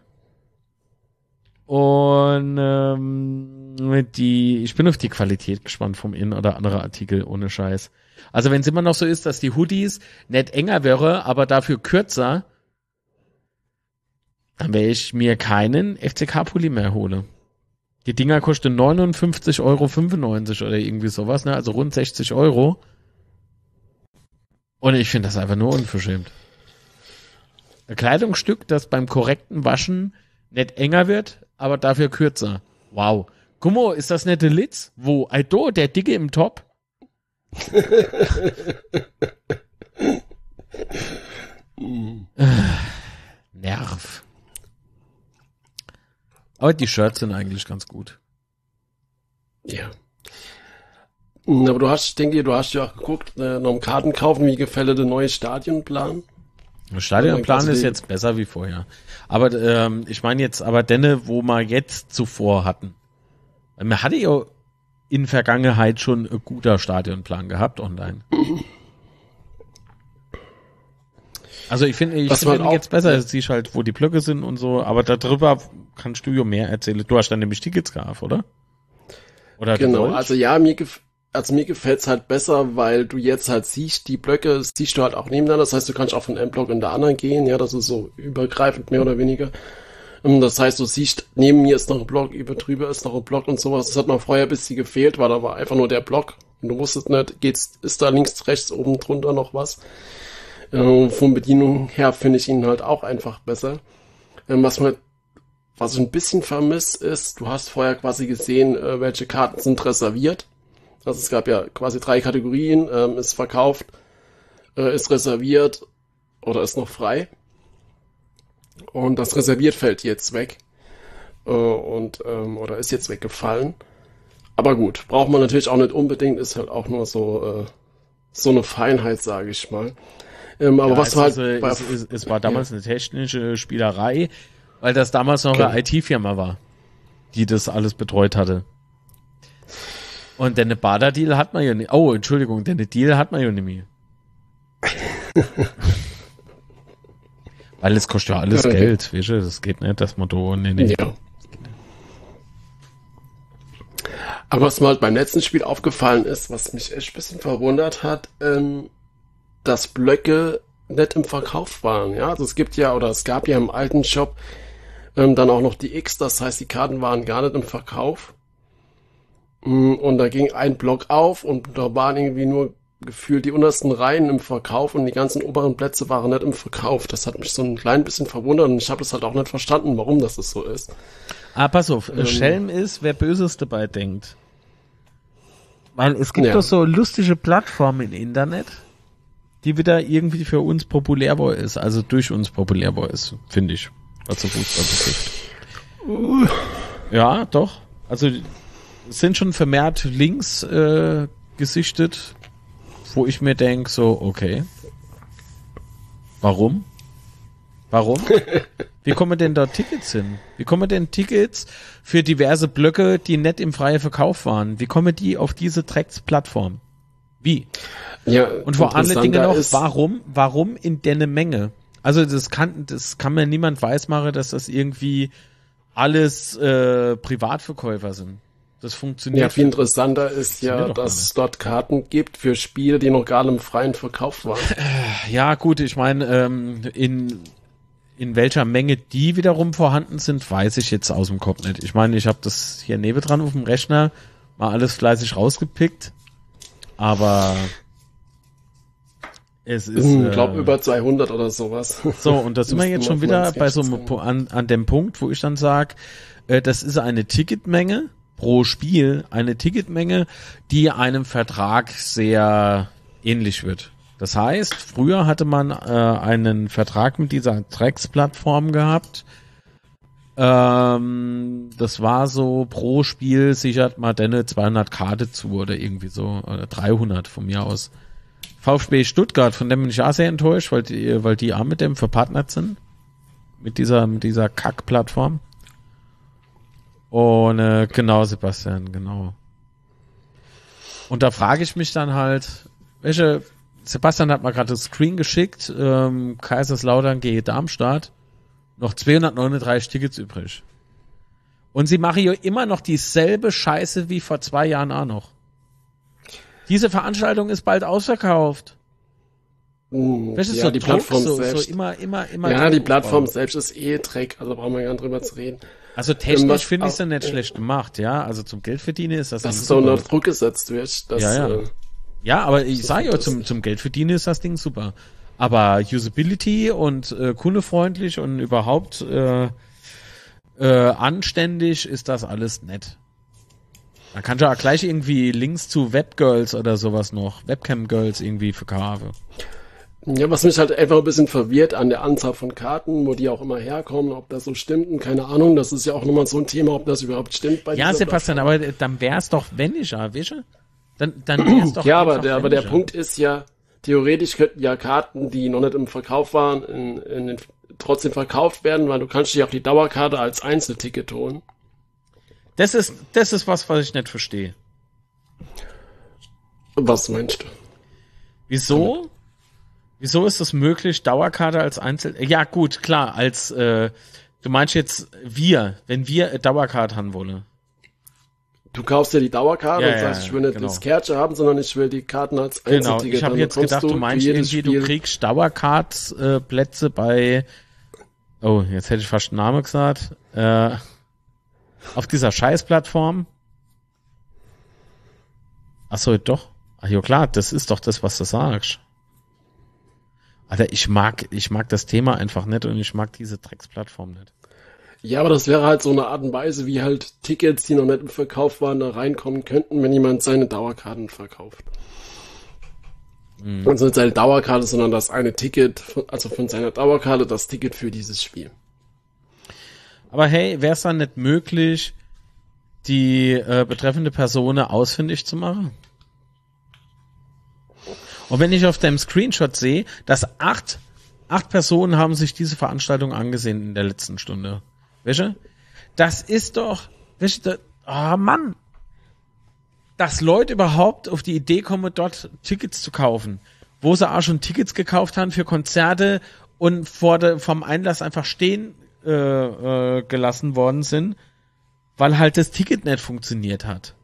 Und ähm, die, ich bin auf die Qualität gespannt vom In- oder andere Artikel, ohne Scheiß. Also wenn es immer noch so ist, dass die Hoodies nicht enger wäre, aber dafür kürzer, dann werde ich mir keinen F C K-Pulli mehr holen. Die Dinger kosten neunundfünfzig Euro fünfundneunzig oder irgendwie sowas, ne? Also rund sechzig Euro. Und ich finde das einfach nur unverschämt. Ein Kleidungsstück, das beim korrekten Waschen nicht enger wird, aber dafür kürzer. Wow. Guck mal, ist das nicht der Litz? Wo? Aldo, der Dicke im Top? Nerv. Aber die Shirts sind eigentlich ganz gut. Ja. Aber du hast, ich denke, du hast ja auch geguckt, äh, noch Karten kaufen, wie gefällt dir der neue Stadionplan? Der Stadionplan ist jetzt besser wie vorher. Aber ähm, ich meine jetzt aber denne, wo wir jetzt zuvor hatten. Man hatte ja in Vergangenheit schon ein guter Stadionplan gehabt online. Also ich finde, ich finde den jetzt besser. Jetzt siehst halt, wo die Blöcke sind und so. Aber darüber kannst du ja mehr erzählen. Du hast dann nämlich Tickets gehabt, oder? Oder genau, also ja, mir gefällt Also mir gefällt's halt besser, weil du jetzt halt siehst, die Blöcke siehst du halt auch nebeneinander. Das heißt, du kannst auch von einem Block in der anderen gehen. Ja, das ist so übergreifend, mehr oder weniger. Das heißt, du siehst, neben mir ist noch ein Block, über drüber ist noch ein Block und sowas. Das hat mir vorher ein bisschen gefehlt, weil da war einfach nur der Block. Und du wusstest nicht, geht's, ist da links, rechts, oben drunter noch was. Äh, von Bedienung her finde ich ihn halt auch einfach besser. Ähm, was man, was ich ein bisschen vermisse, ist, du hast vorher quasi gesehen, äh, welche Karten sind reserviert. Also es gab ja quasi drei Kategorien, ähm, ist verkauft, äh, ist reserviert oder ist noch frei. Und das reserviert fällt jetzt weg. Äh, und ähm, oder ist jetzt weggefallen. Aber gut, braucht man natürlich auch nicht unbedingt, ist halt auch nur so äh, so eine Feinheit, sage ich mal. Ähm, aber ja, was es, du halt... also, bei, es, es, es war damals ja. eine technische Spielerei, weil das damals noch okay. eine I T-Firma war, die das alles betreut hatte. Und den Bader-Deal hat man ja nicht. Oh, Entschuldigung, den Deal hat man ja nicht mehr. Weil es kostet ja alles okay. Geld, weißt du? Das geht nicht, das Motto. Nee, nee. Ja. Aber was mir halt beim letzten Spiel aufgefallen ist, was mich echt ein bisschen verwundert hat, ähm, dass Blöcke nicht im Verkauf waren. Ja, also es gibt ja, oder es gab ja im alten Shop ähm, dann auch noch die X, das heißt, die Karten waren gar nicht im Verkauf. Und da ging ein Block auf und da waren irgendwie nur gefühlt die untersten Reihen im Verkauf und die ganzen oberen Plätze waren nicht im Verkauf. Das hat mich so ein klein bisschen verwundert und ich habe das halt auch nicht verstanden, warum das so ist. Ah, pass auf, ähm, Schelm ist, wer Böses dabei denkt. Weil es gibt ja. doch so lustige Plattformen im Internet, die wieder irgendwie für uns populär war ist, also durch uns populär war ist, finde ich, was so Fußball betrifft. Uh. Ja, doch. Also es sind schon vermehrt Links äh, gesichtet, wo ich mir denke, so, okay. Warum? Warum? Wie kommen denn da Tickets hin? Wie kommen denn Tickets für diverse Blöcke, die nicht im freien Verkauf waren? Wie kommen die auf diese Drecks-Plattform? Wie? Ja, und vor allen Dingen noch, warum, warum in der Menge? Also das kann, das kann mir niemand weismachen, dass das irgendwie alles äh, Privatverkäufer sind. Das funktioniert. Ja, viel interessanter ist ja, dass es dort Karten gibt für Spiele, die noch gar im freien Verkauf waren. Ja, gut, ich meine, ähm, in in welcher Menge die wiederum vorhanden sind, weiß ich jetzt aus dem Kopf nicht. Ich meine, ich habe das hier nebendran auf dem Rechner mal alles fleißig rausgepickt, aber es ist... Ich glaube, äh, über zweihundert oder sowas. So, und da sind wir jetzt schon wieder bei so einem, an, an dem Punkt, wo ich dann sage, äh, das ist eine Ticketmenge pro Spiel, eine Ticketmenge, die einem Vertrag sehr ähnlich wird. Das heißt, früher hatte man äh, einen Vertrag mit dieser Drecksplattform gehabt. Ähm, das war so, pro Spiel sichert man dann zweihundert Karte zu oder irgendwie so, oder dreihundert von mir aus. VfB Stuttgart, von dem bin ich auch sehr enttäuscht, weil die, weil die auch mit dem verpartnert sind. Mit dieser, mit dieser Kack-Plattform. Und äh, genau, Sebastian, genau. Und da frage ich mich dann halt, welche, Sebastian hat mal gerade das Screen geschickt, ähm, Kaiserslautern gegen Darmstadt, noch zweihundertneununddreißig Tickets übrig. Und sie machen ja immer noch dieselbe Scheiße wie vor zwei Jahren auch noch. Diese Veranstaltung ist bald ausverkauft. Uh, ja, so die Druck, Plattform so, selbst. So immer, immer, immer ja, die Plattform selbst ist eh Dreck, also brauchen wir gar nicht drüber zu reden. Also technisch finde ich es ja nicht schlecht gemacht, ja. Also zum Geld verdienen ist das. Dass es so unter Druck gesetzt wird. Dass, ja, ja. Äh, ja, aber ich sage ja, zum, zum Geld verdienen ist das Ding super. Aber Usability und äh, kundefreundlich und überhaupt äh, äh, anständig ist das alles nett. Man kann ja auch gleich irgendwie Links zu Webgirls oder sowas noch, Webcam-Girls irgendwie verkaufen. Ja, was mich halt einfach ein bisschen verwirrt an der Anzahl von Karten, wo die auch immer herkommen, ob das so stimmt, und keine Ahnung, das ist ja auch nochmal so ein Thema, ob das überhaupt stimmt bei Ja, dieser Sebastian, Plattform. aber dann wär's doch weniger, weißt du? Dann, dann wär's doch Ja, aber einfach der, aber der weniger. Punkt ist ja, theoretisch könnten ja Karten, die noch nicht im Verkauf waren, in, in den, trotzdem verkauft werden, weil du kannst dich auch die Dauerkarte als Einzelticket holen. Das ist, das ist was, was ich nicht verstehe. Was meinst du? Wieso? Wieso ist es möglich, Dauerkarte als Einzel... Ja, gut, klar, als, äh, du meinst jetzt wir, wenn wir eine Dauerkarte haben wollen. Du kaufst ja die Dauerkarte Ja, und ja, sagst, ich will nicht genau. das Kärtchen haben, sondern ich will die Karten als Genau, Einzelticket. ich habe Dann jetzt bekommst gedacht, du für meinst jedes irgendwie, du Spiel- kriegst Dauercard-Plätze bei... Oh, jetzt hätte ich fast den Namen gesagt. Äh, auf dieser Scheißplattform. Ach so, doch. Ach ja, klar, das ist doch das, was du sagst. Alter, ich mag, ich mag das Thema einfach nicht und ich mag diese Drecksplattform nicht. Ja, aber das wäre halt so eine Art und Weise, wie halt Tickets, die noch nicht im Verkauf waren, da reinkommen könnten, wenn jemand seine Dauerkarten verkauft. Mhm. Also nicht seine Dauerkarte, sondern das eine Ticket, von- also von seiner Dauerkarte das Ticket für dieses Spiel. Aber hey, wäre es dann nicht möglich, die äh, betreffende Person ausfindig zu machen? Und wenn ich auf dem Screenshot sehe, dass acht, acht Personen haben sich diese Veranstaltung angesehen in der letzten Stunde. Weißt du? Das ist doch, weißt du, oh Mann, dass Leute überhaupt auf die Idee kommen, dort Tickets zu kaufen, wo sie auch schon Tickets gekauft haben für Konzerte und vor der, vom Einlass einfach stehen äh, äh, gelassen worden sind, weil halt das Ticket nicht funktioniert hat.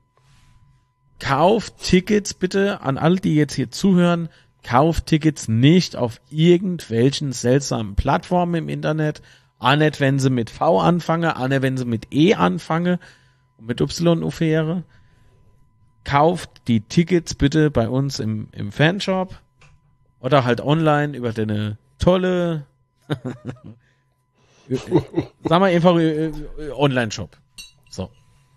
Kauft Tickets bitte an alle, die jetzt hier zuhören, kauft Tickets nicht auf irgendwelchen seltsamen Plattformen im Internet, auch nicht, wenn sie mit V anfangen, auch nicht, wenn sie mit E anfangen und mit Y aufhören. Kauft die Tickets bitte bei uns im, im Fanshop oder halt online über deine tolle sag mal einfach äh, äh, Online-Shop. So.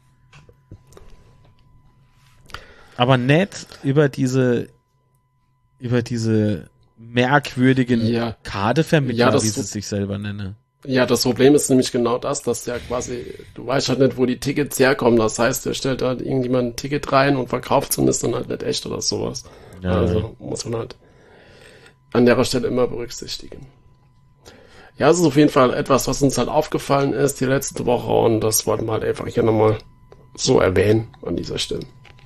Aber nicht über diese über diese merkwürdigen Ja. Kadervermittler, Ja, das wie so- sie sich selber nennen. Ja, das Problem ist nämlich genau das, dass ja quasi, du weißt halt nicht, wo die Tickets herkommen. Das heißt, der stellt halt irgendjemand ein Ticket rein und verkauft es und ist dann halt nicht echt oder sowas. Ja. Also muss man halt an der Stelle immer berücksichtigen. Ja, es ist auf jeden Fall etwas, was uns halt aufgefallen ist die letzte Woche, und das wollten wir halt einfach hier nochmal so erwähnen an dieser Stelle.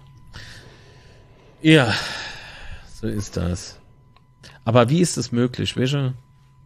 Ja, so ist das. Aber wie ist es möglich, weißt du?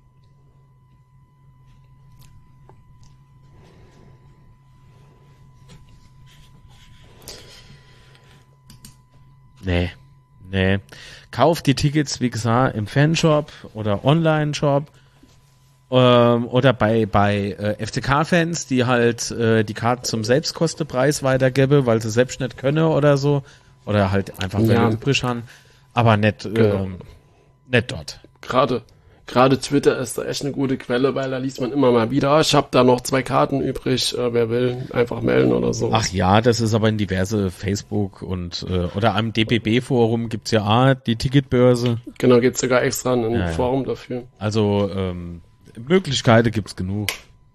Nee, nee. Kauft die Tickets, wie gesagt, im Fanshop oder Online-Shop ähm, oder bei bei äh, F C K-Fans, die halt äh, die Karten zum Selbstkostenpreis weitergeben, weil sie selbst nicht können oder so. Oder halt einfach Ja. welche übrig haben. Aber nicht, Genau. ähm, nicht dort. Gerade, gerade Twitter ist da echt eine gute Quelle, weil da liest man immer mal wieder, ah, ich habe da noch zwei Karten übrig, äh, wer will, einfach melden oder so. Ach ja, das ist aber in diverse Facebook und äh, oder am D B B-Forum gibt's ja auch die Ticketbörse. Genau, gibt's sogar extra ein Ja, ja. Forum dafür. Also ähm, Möglichkeiten gibt's genug.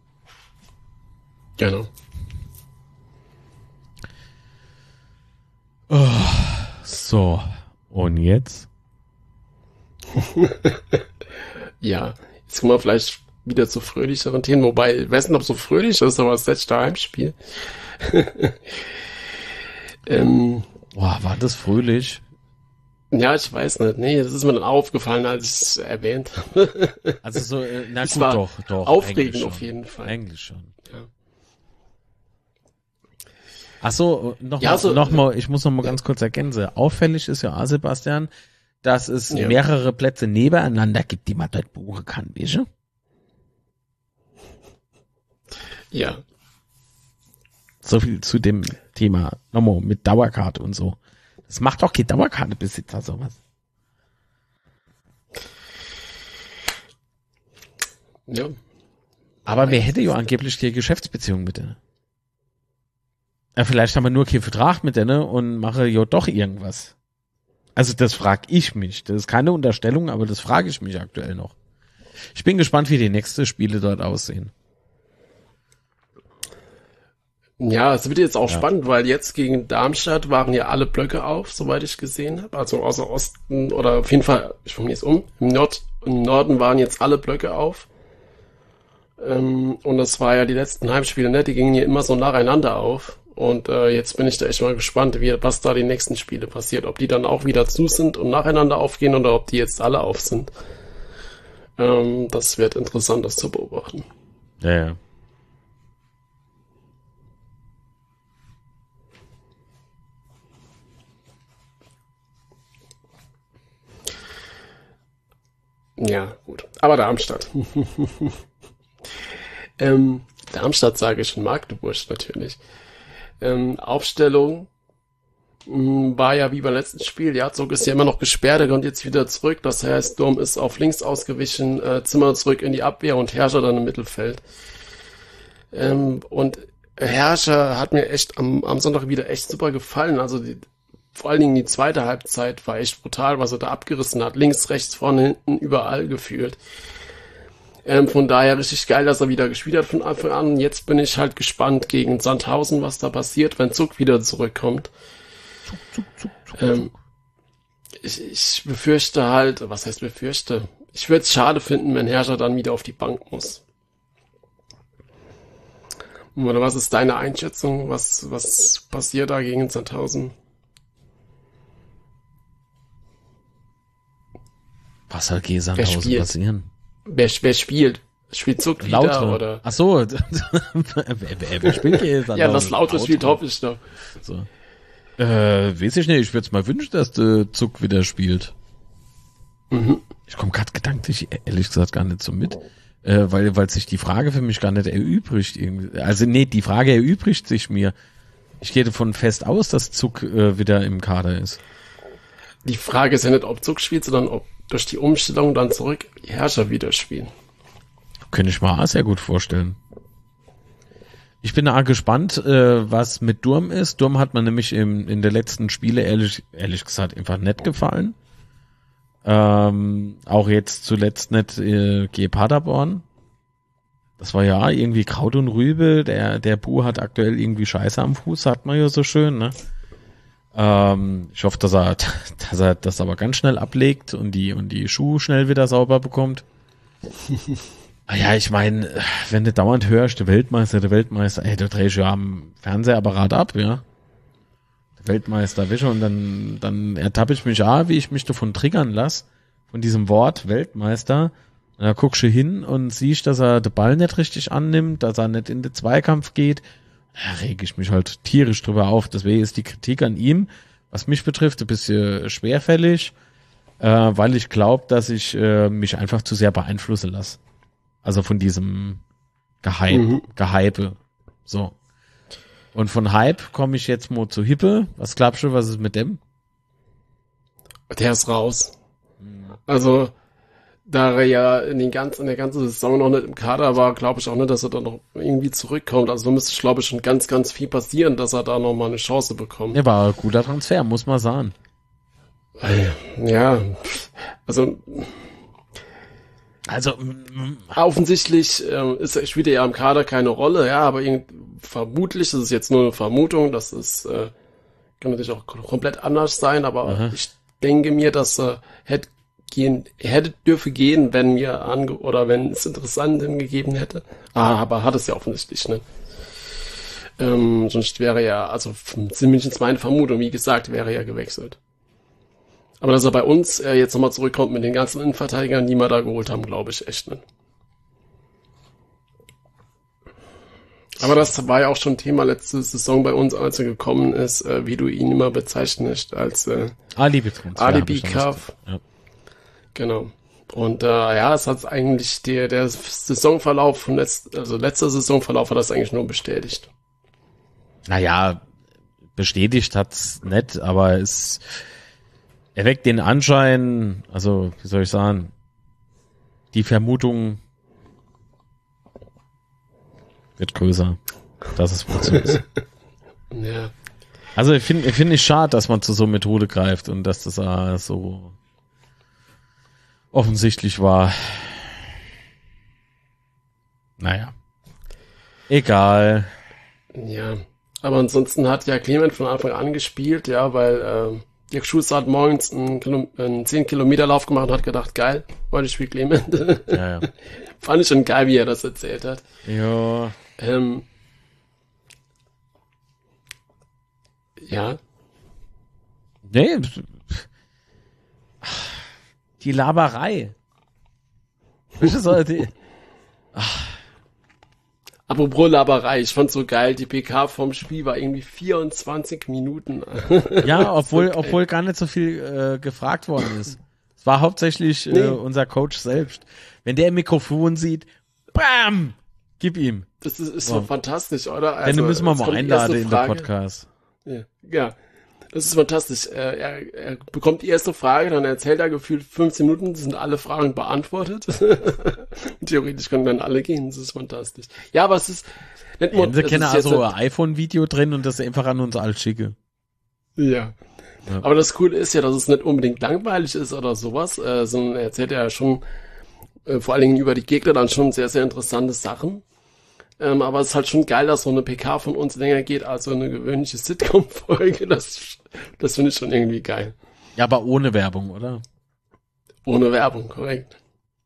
Genau. So, und jetzt? Ja, jetzt kommen wir vielleicht wieder zu fröhlicheren Themen, wobei, ich weiß nicht, ob so fröhlich ist, aber das letzte Heimspiel. ähm, Boah, war das fröhlich? ja, ich weiß nicht. Nee, das ist mir dann aufgefallen, als ich es erwähnt habe. Also so, äh, na Es gut, war doch, doch. aufregend eigentlich auf schon. jeden Fall. Eigentlich schon. Ja. Ach so, noch Ja, mal, so- noch mal, ich muss noch mal ganz kurz ergänzen. Auffällig ist ja, Sebastian, dass es Ja. mehrere Plätze nebeneinander gibt, die man dort buchen kann, weißt du? Ja, So viel zu dem Thema. Nochmal mit Dauerkarte und so. Das macht doch kein Dauerkartebesitzer sowas. Ja. Aber wer hätte ja angeblich die Geschäftsbeziehung mit denen? Ja, vielleicht haben wir nur keinen Vertrag mit denen und mache ja doch irgendwas. Also das frage ich mich. Das ist keine Unterstellung, aber das frage ich mich aktuell noch. Ich bin gespannt, wie die nächsten Spiele dort aussehen. Ja, es wird jetzt auch Ja. spannend, weil jetzt gegen Darmstadt waren ja alle Blöcke auf, soweit ich gesehen habe. Also außer Osten oder auf jeden Fall, ich formuliere es um, im, Nord, im Norden waren jetzt alle Blöcke auf. Ähm, und das war ja die letzten Heimspiele, ne? Die gingen ja immer so nacheinander auf. Und äh, jetzt bin ich da echt mal gespannt, wie, was da die nächsten Spiele passiert. Ob die dann auch wieder zu sind und nacheinander aufgehen oder ob die jetzt alle auf sind. Ähm, das wird interessant, das zu beobachten. Ja, ja. Ja, gut. Aber Darmstadt. ähm, Darmstadt sage ich schon, Magdeburg natürlich. Ähm, Aufstellung mh, war ja wie beim letzten Spiel. Ja, Zug ist ja immer noch gesperrt, er kommt jetzt wieder zurück. Das heißt, Durm ist auf links ausgewichen, äh, Zimmer zurück in die Abwehr und Herrscher dann im Mittelfeld. Ähm, und Herrscher hat mir echt am, am Sonntag wieder echt super gefallen. Also die, vor allen Dingen die zweite Halbzeit war echt brutal, was er da abgerissen hat. Links, rechts, vorne, hinten, überall gefühlt. Ähm, von daher richtig geil, dass er wieder gespielt hat von Anfang an. Jetzt bin ich halt gespannt gegen Sandhausen, was da passiert, wenn Zug wieder zurückkommt. Zug, Zug, Zug, Zug, Ähm, ich, ich befürchte halt, was heißt befürchte? Ich würde es schade finden, wenn Herrscher dann wieder auf die Bank muss. Oder was ist deine Einschätzung? Was, was passiert da gegen Sandhausen? Was soll gegen Wer Sandhausen spielt? passieren? Wer, wer spielt? Spielt Zug wieder, Lautre. oder? Ach so. wer, wer, wer spielt gegen Sandhausen? Ja, das Lautre spielt, hoffe ich doch. So. Äh, weiß ich nicht. Ich würde es mal wünschen, dass der Zug wieder spielt. Mhm. Ich komme gerade gedanklich, ehrlich gesagt, gar nicht so mit. Äh, weil, weil sich die Frage für mich gar nicht erübrigt. Irgendwie. Also nee, die Frage erübrigt sich mir. Ich gehe davon fest aus, dass Zug äh, wieder im Kader ist. Die Frage ist ja nicht, ob Zug spielt, sondern ob durch die Umstellung dann zurück die Herrscher wieder spielen. Könnte ich mir auch sehr gut vorstellen. Ich bin da gespannt, äh, was mit Durm ist. Durm hat mir nämlich im, in der letzten Spiele ehrlich, ehrlich gesagt einfach nett gefallen. Ähm, auch jetzt zuletzt nicht äh, gegen Paderborn. Das war ja irgendwie Kraut und Rübe. Der, der Bu hat aktuell irgendwie Scheiße am Fuß, sagt man ja so schön, ne? Ähm, ich hoffe, dass er, dass er das aber ganz schnell ablegt und die, und die Schuhe schnell wieder sauber bekommt. Ah ja, ich meine, wenn du dauernd hörst, der Weltmeister, der Weltmeister, ey, da dreh ich ja am Fernsehapparat ab, ja. Der Weltmeister, wische, und dann, dann ertappe ich mich auch, wie ich mich davon triggern lasse, von diesem Wort Weltmeister. Und da guckst du hin und siehst, dass er den Ball nicht richtig annimmt, dass er nicht in den Zweikampf geht. Da reg ich mich halt tierisch drüber auf. Deswegen ist die Kritik an ihm, was mich betrifft, ein bisschen schwerfällig, äh, weil ich glaube, dass ich äh, mich einfach zu sehr beeinflussen lasse. Also von diesem Gehype, Mhm. Gehype. So. Und von Hype komme ich jetzt mal zu Hippe. Was glaubst du, was ist mit dem? Der ist raus. Also, da er ja in, den ganzen, in der ganzen Saison noch nicht im Kader war, glaube ich auch nicht, dass er da noch irgendwie zurückkommt. Also müsste, ich glaube, schon ganz, ganz viel passieren, dass er da noch mal eine Chance bekommt. Der war ein guter Transfer, muss man sagen. Ja, also Also, mm, offensichtlich ähm, ist, spielt er ja im Kader keine Rolle, ja, aber irgend, vermutlich, das ist jetzt nur eine Vermutung, das ist, äh, kann natürlich auch komplett anders sein, aber Aha. ich denke mir, dass er hätte gehen, er hätte dürfe gehen, wenn mir ange oder wenn es interessant ihm gegeben hätte. Ah, aber hat es ja offensichtlich, ne? Ähm, sonst wäre er, also zumindest meine Vermutung, wie gesagt, wäre er ja gewechselt. Aber dass er bei uns äh, jetzt nochmal zurückkommt mit den ganzen Innenverteidigern, die wir da geholt haben, glaube ich echt nicht. Aber das war ja auch schon Thema letzte Saison bei uns, als er gekommen ist, äh, wie du ihn immer bezeichnest, als äh, Alibi-Transfer. Alibi-Kauf. Ja. Genau. Und äh, ja, es hat eigentlich der, der Saisonverlauf von letzt, also letzter Saisonverlauf hat das eigentlich nur bestätigt. Naja, bestätigt hat's nicht, aber es erweckt den Anschein, also wie soll ich sagen, die Vermutung, wird größer. Das ist wohl so ist. Ja. Also ich finde finde ich schade, dass man zu so einer Methode greift und dass das äh, so offensichtlich war. Naja. Egal. Ja. Aber ansonsten hat ja Clement von Anfang an gespielt, ja, weil äh, Dirk Schuster hat morgens einen, Kilo, einen zehn Kilometer Lauf gemacht und hat gedacht, geil, heute spielt Clement. Ja, ja. Fand ich schon geil, wie er das erzählt hat. Ja. Ähm, ja. Nee. Die Laberei. Weißt du, so, die, Apropos Laberei, ich fand's so geil, die P K vom Spiel war irgendwie vierundzwanzig Minuten. ja, obwohl, so obwohl gar nicht so viel äh, gefragt worden ist. Es war hauptsächlich Nee. äh, unser Coach selbst. Wenn der ein Mikrofon sieht, bam, gib ihm. Das ist, ist So. so fantastisch, oder? Also, Den müssen wir jetzt mal kommt die einladen erste in der Frage. Podcast. Ja, ja, das ist fantastisch. Äh, Er, er bekommt die erste Frage, dann erzählt er gefühlt fünfzehn Minuten, sind alle Fragen beantwortet. Theoretisch können dann alle gehen, das ist fantastisch. Ja, aber es ist nicht nur... Sie es kennen ist jetzt also nicht- ein iPhone-Video drin und das einfach an uns alle schicke. Ja. Ja. Aber das Coole ist ja, dass es nicht unbedingt langweilig ist oder sowas, äh, sondern er erzählt ja schon äh, vor allen Dingen über die Gegner dann schon sehr, sehr interessante Sachen. Ähm, aber es ist halt schon geil, dass so eine P K von uns länger geht als so eine gewöhnliche Sitcom-Folge. Das, das finde ich schon irgendwie geil. Ja, aber ohne Werbung, oder? Ohne Werbung, korrekt.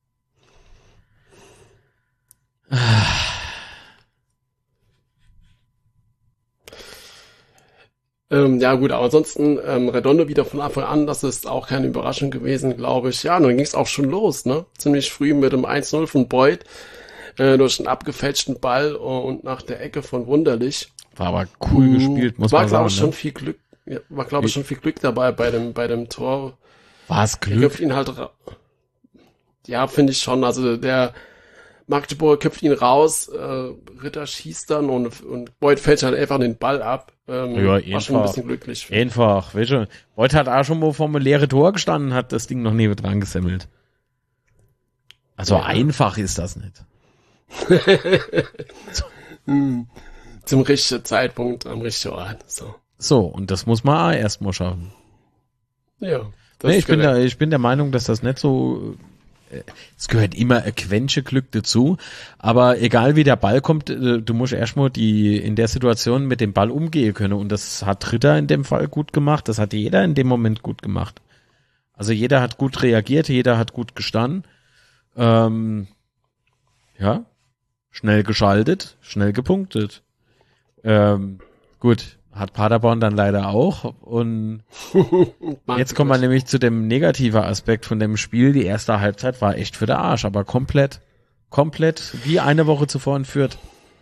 Ähm, ja gut, aber ansonsten ähm, Redondo wieder von Anfang an, das ist auch keine Überraschung gewesen, glaube ich. Ja, und dann ging es auch schon los, ne? Ziemlich früh mit dem eins null von Boyd äh, durch einen abgefälschten Ball und nach der Ecke von Wunderlich. War aber cool gespielt, muss war, man glaube sagen. ich, schon Ne? viel Glück, ja, war, glaube ich, schon viel Glück dabei bei dem, bei dem Tor. War es Er Glück? köpft ihn halt ra- Ja, finde ich schon. Also der Magdeburg köpft ihn raus, äh, Ritter schießt dann und, und Boyd fällt halt einfach den Ball ab. Ähm, Ja, war schon ein einfach. bisschen glücklich. Einfach, weißt du. Boyd hat auch schon mal vor einem leeren Tor gestanden, hat das Ding noch neben dran gesemmelt. Also Ja. einfach ist das nicht. Hm. Zum richtigen Zeitpunkt, am richtigen Ort. So. So, und das muss man auch erst mal schaffen. Ja. Das Nee, ist ich bin, korrekt. der, ich bin der Meinung, dass das nicht so, äh, es gehört immer ein Quäntchen Glück dazu, aber egal wie der Ball kommt, äh, du musst erstmal die, in der Situation mit dem Ball umgehen können und das hat Ritter in dem Fall gut gemacht, das hat jeder in dem Moment gut gemacht. Also jeder hat gut reagiert, jeder hat gut gestanden, ähm, ja, schnell geschaltet, schnell gepunktet. Ähm, gut, hat Paderborn dann leider auch und jetzt kommen wir nämlich zu dem negativen Aspekt von dem Spiel. Die erste Halbzeit war echt für den Arsch, aber komplett, komplett wie eine Woche zuvor in Fürth.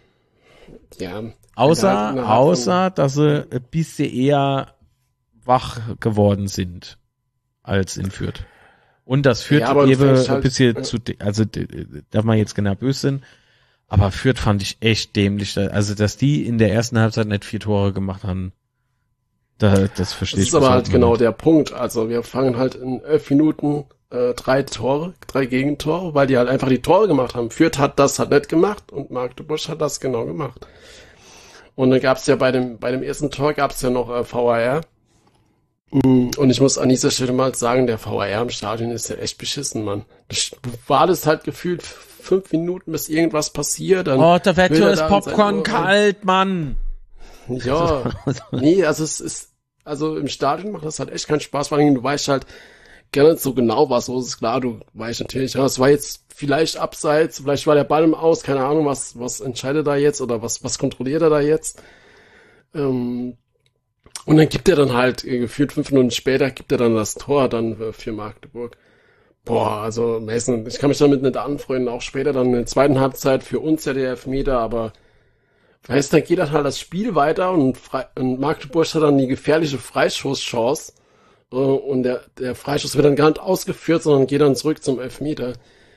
Ja. Außer, Innerhalb von- außer, dass sie ein bisschen eher wach geworden sind als in Fürth. Und das führt Ja, aber du eben fängst ein halt- bisschen zu, de- also de- de- darf man jetzt genau böse sein, aber Fürth fand ich echt dämlich. Also, dass die in der ersten Halbzeit nicht vier Tore gemacht haben, da, das verstehe Das ich ist aber bis halt heute genau nicht. der Punkt. Also wir fangen halt in elf Minuten äh, drei Tore, drei Gegentore, weil die halt einfach die Tore gemacht haben. Fürth hat das halt nicht gemacht und Magdeburg hat das genau gemacht. Und dann gab es ja bei dem bei dem ersten Tor gab es ja noch äh, V A R. Mm, Und ich muss an dieser Stelle mal sagen, der V A R im Stadion ist ja echt beschissen, Mann. Das war das halt gefühlt fünf Minuten, bis irgendwas passiert. Dann Oh, da wird will so er das da Popcorn sein- kalt, Mann. Ja, nee, also es ist, also im Stadion macht das halt echt keinen Spaß, vor allem du weißt halt gar nicht so genau, was los ist. Klar, du weißt natürlich, ja, es war jetzt vielleicht abseits, vielleicht war der Ball im Aus, keine Ahnung, was, was entscheidet er jetzt oder was, was kontrolliert er da jetzt. Ähm, und dann gibt er dann halt, äh, gefühlt fünf Minuten später, gibt er dann das Tor dann äh, für Magdeburg. Boah, also Mason, ich kann mich damit nicht anfreunden, auch später dann in der zweiten Halbzeit für uns ja der Elfmeter, aber weißt du, dann geht dann halt das Spiel weiter und, Fre und Magdeburg hat dann die gefährliche Freischusschance äh, und der, der Freischuss wird dann gar nicht ausgeführt, sondern geht dann zurück zum Elfmeter.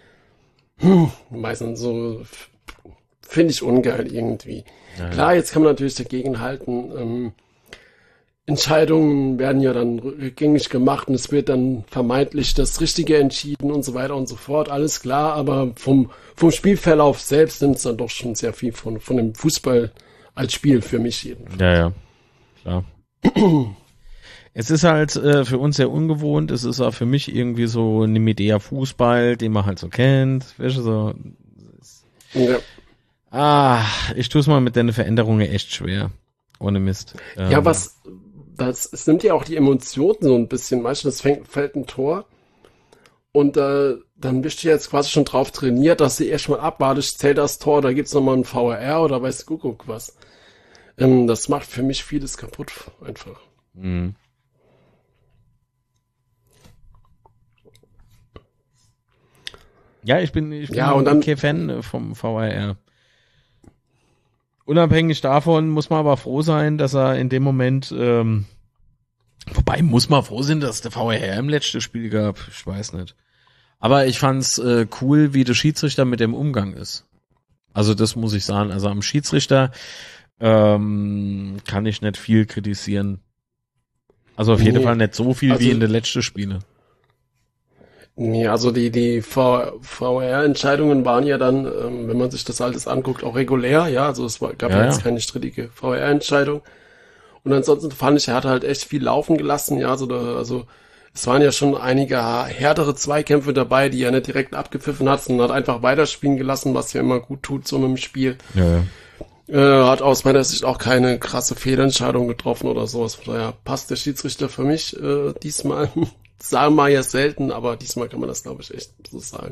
Hm, meistens so f- finde ich ungeil irgendwie. Ja, Klar, jetzt kann man natürlich dagegen halten. Ähm, Entscheidungen werden ja dann rückgängig gemacht und es wird dann vermeintlich das Richtige entschieden und so weiter und so fort. Alles klar, aber vom, vom Spielverlauf selbst nimmt es dann doch schon sehr viel von, von dem Fußball als Spiel für mich jedenfalls. Ja, ja, klar. Es ist halt äh, für uns sehr ungewohnt. Es ist auch für mich irgendwie so eine Medea Fußball, den man halt so kennt. Weißt du, so. Ja. Ah, ich tue es mal mit den Veränderungen echt schwer. Ohne Mist. Ähm, Ja, was, das, es nimmt ja auch die Emotionen so ein bisschen. Manchmal es fängt, fällt ein Tor und äh, dann bist du jetzt quasi schon drauf trainiert, dass du erstmal abwartest, zählt das Tor, da gibt's nochmal ein V R R oder weiß Kuckuck was. Ähm, das macht für mich vieles kaputt, einfach. mh. Ja, ich bin, ich bin Ja, und dann- kein Fan vom V R R. Unabhängig davon muss man aber froh sein, dass er in dem Moment, ähm, wobei muss man froh sein, dass es der V R R im letzten Spiel gab. Ich weiß nicht. Aber ich fand's äh, cool, wie der Schiedsrichter mit dem Umgang ist. Also das muss ich sagen. Also am Schiedsrichter ähm, kann ich nicht viel kritisieren. Also auf jeden Nee. Fall nicht so viel Also- wie in den letzten Spielen. Nee, also die, die V R R-Entscheidungen waren ja dann, ähm, wenn man sich das alles anguckt, auch regulär, ja, also es war, gab Ja, ja jetzt ja. keine strittige V R R-Entscheidung. Und ansonsten fand ich, er hat halt echt viel laufen gelassen, ja, also, da, also es waren ja schon einige härtere Zweikämpfe dabei, die er nicht direkt abgepfiffen hat, sondern hat einfach weiterspielen gelassen, was ja immer gut tut, so einem Spiel. Ja, ja. Äh, hat aus meiner Sicht auch keine krasse Fehlentscheidung getroffen oder sowas. Von daher passt der Schiedsrichter für mich äh, diesmal. Sagen wir ja selten, aber diesmal kann man das, glaube ich, echt so sagen.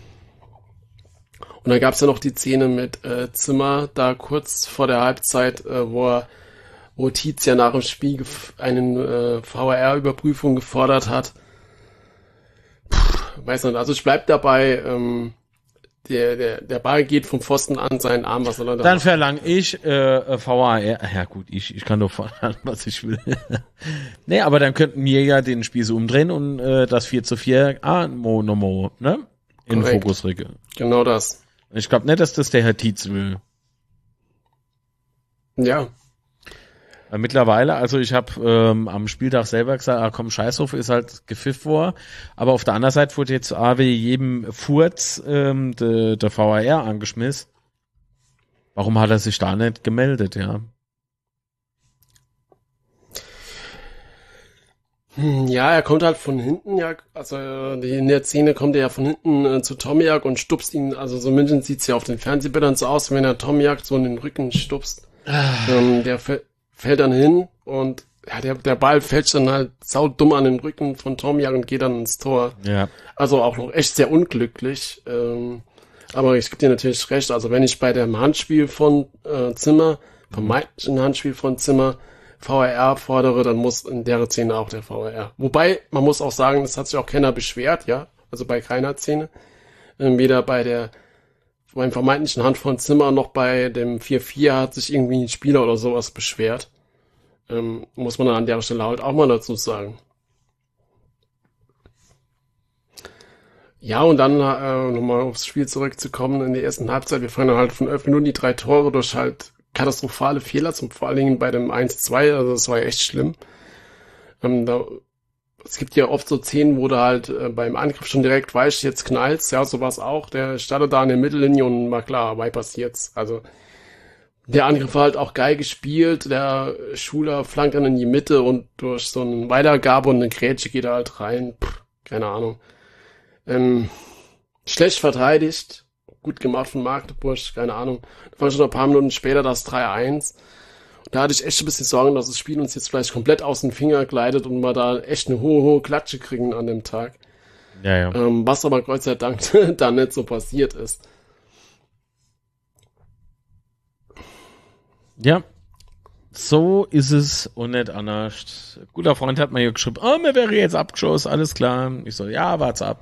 Und dann gab's ja noch die Szene mit äh, Zimmer, da kurz vor der Halbzeit, äh, wo er, wo Tietz ja nach dem Spiel gef- einen äh, V R R-Überprüfung gefordert hat. Puh, weiß nicht, also ich bleib dabei, ähm, der, der, der Ball geht vom Pfosten an seinen Arm, was soll er da Dann machen? verlange ich äh, V A R. Ja gut, ich, ich kann doch verlangen, was ich will. Nee, aber dann könnten wir ja den Spiel so umdrehen und äh, das vier zu vier ah, Mo, no, Mo, ne? In den Korrekt. Fokus rücken. Genau das. Ich glaube nicht, dass das der Herr Tietz will. Ja. Weil mittlerweile, also ich habe ähm, am Spieltag selber gesagt, ah komm, scheiß drauf, ist halt gepfiffen vor. Aber auf der anderen Seite wurde jetzt A W jedem Furz ähm, der de V A R angeschmissen. Warum hat er sich da nicht gemeldet, ja? Hm, Ja, er kommt halt von hinten, ja, also äh, die- in der Szene kommt er ja von hinten äh, zu Tomiak und stupst ihn, also so mindestens sieht's ja auf den Fernsehbildern so aus, wenn er Tomiak so in den Rücken stupst. Ähm, der fäll- fällt dann hin und ja, der, der Ball fällt dann halt saudumm an den Rücken von Tomiak und geht dann ins Tor. Ja. Also auch noch echt sehr unglücklich. Ähm, aber ich gebe dir natürlich recht, also wenn ich bei dem Handspiel von äh, Zimmer, vermeintlichen Handspiel von Zimmer, V R R fordere, dann muss in der Szene auch der V R R. Wobei, man muss auch sagen, das hat sich auch keiner beschwert, ja, also bei keiner Szene. Ähm, weder bei der, beim vermeintlichen Hand von Zimmer noch bei dem vier vier hat sich irgendwie ein Spieler oder sowas beschwert. Ähm, muss man dann an der Stelle halt auch mal dazu sagen. Ja, und dann äh, nochmal aufs Spiel zurückzukommen in der ersten Halbzeit. Wir fangen dann halt von elf Minuten die drei Tore durch halt katastrophale Fehler, zum vor allen Dingen bei dem eins zwei, also das war ja echt schlimm. Ähm, da, es gibt ja oft so Szenen, wo du halt äh, beim Angriff schon direkt weißt, jetzt knallt's, ja, so war's auch. Der startet da in der Mittellinie und war klar, wei passiert's. Also der Angriff war halt auch geil gespielt, der Schuler flankt dann in die Mitte und durch so eine Weitergabe und eine Grätsche geht er halt rein. Pff, keine Ahnung. Ähm, schlecht verteidigt, gut gemacht von Magdeburg, keine Ahnung. Da war schon ein paar Minuten später das drei eins. Da hatte ich echt ein bisschen Sorgen, dass das Spiel uns jetzt vielleicht komplett aus den Finger gleitet und wir da echt eine hohe, hohe Klatsche kriegen an dem Tag. Ja, ja. Ähm, was aber Gott sei Dank dann nicht so passiert ist. Ja. So ist es und nicht anders. Ein guter Freund hat mir ja geschrieben, oh, mir wäre jetzt abgeschossen, alles klar. Ich so, ja, wart's ab.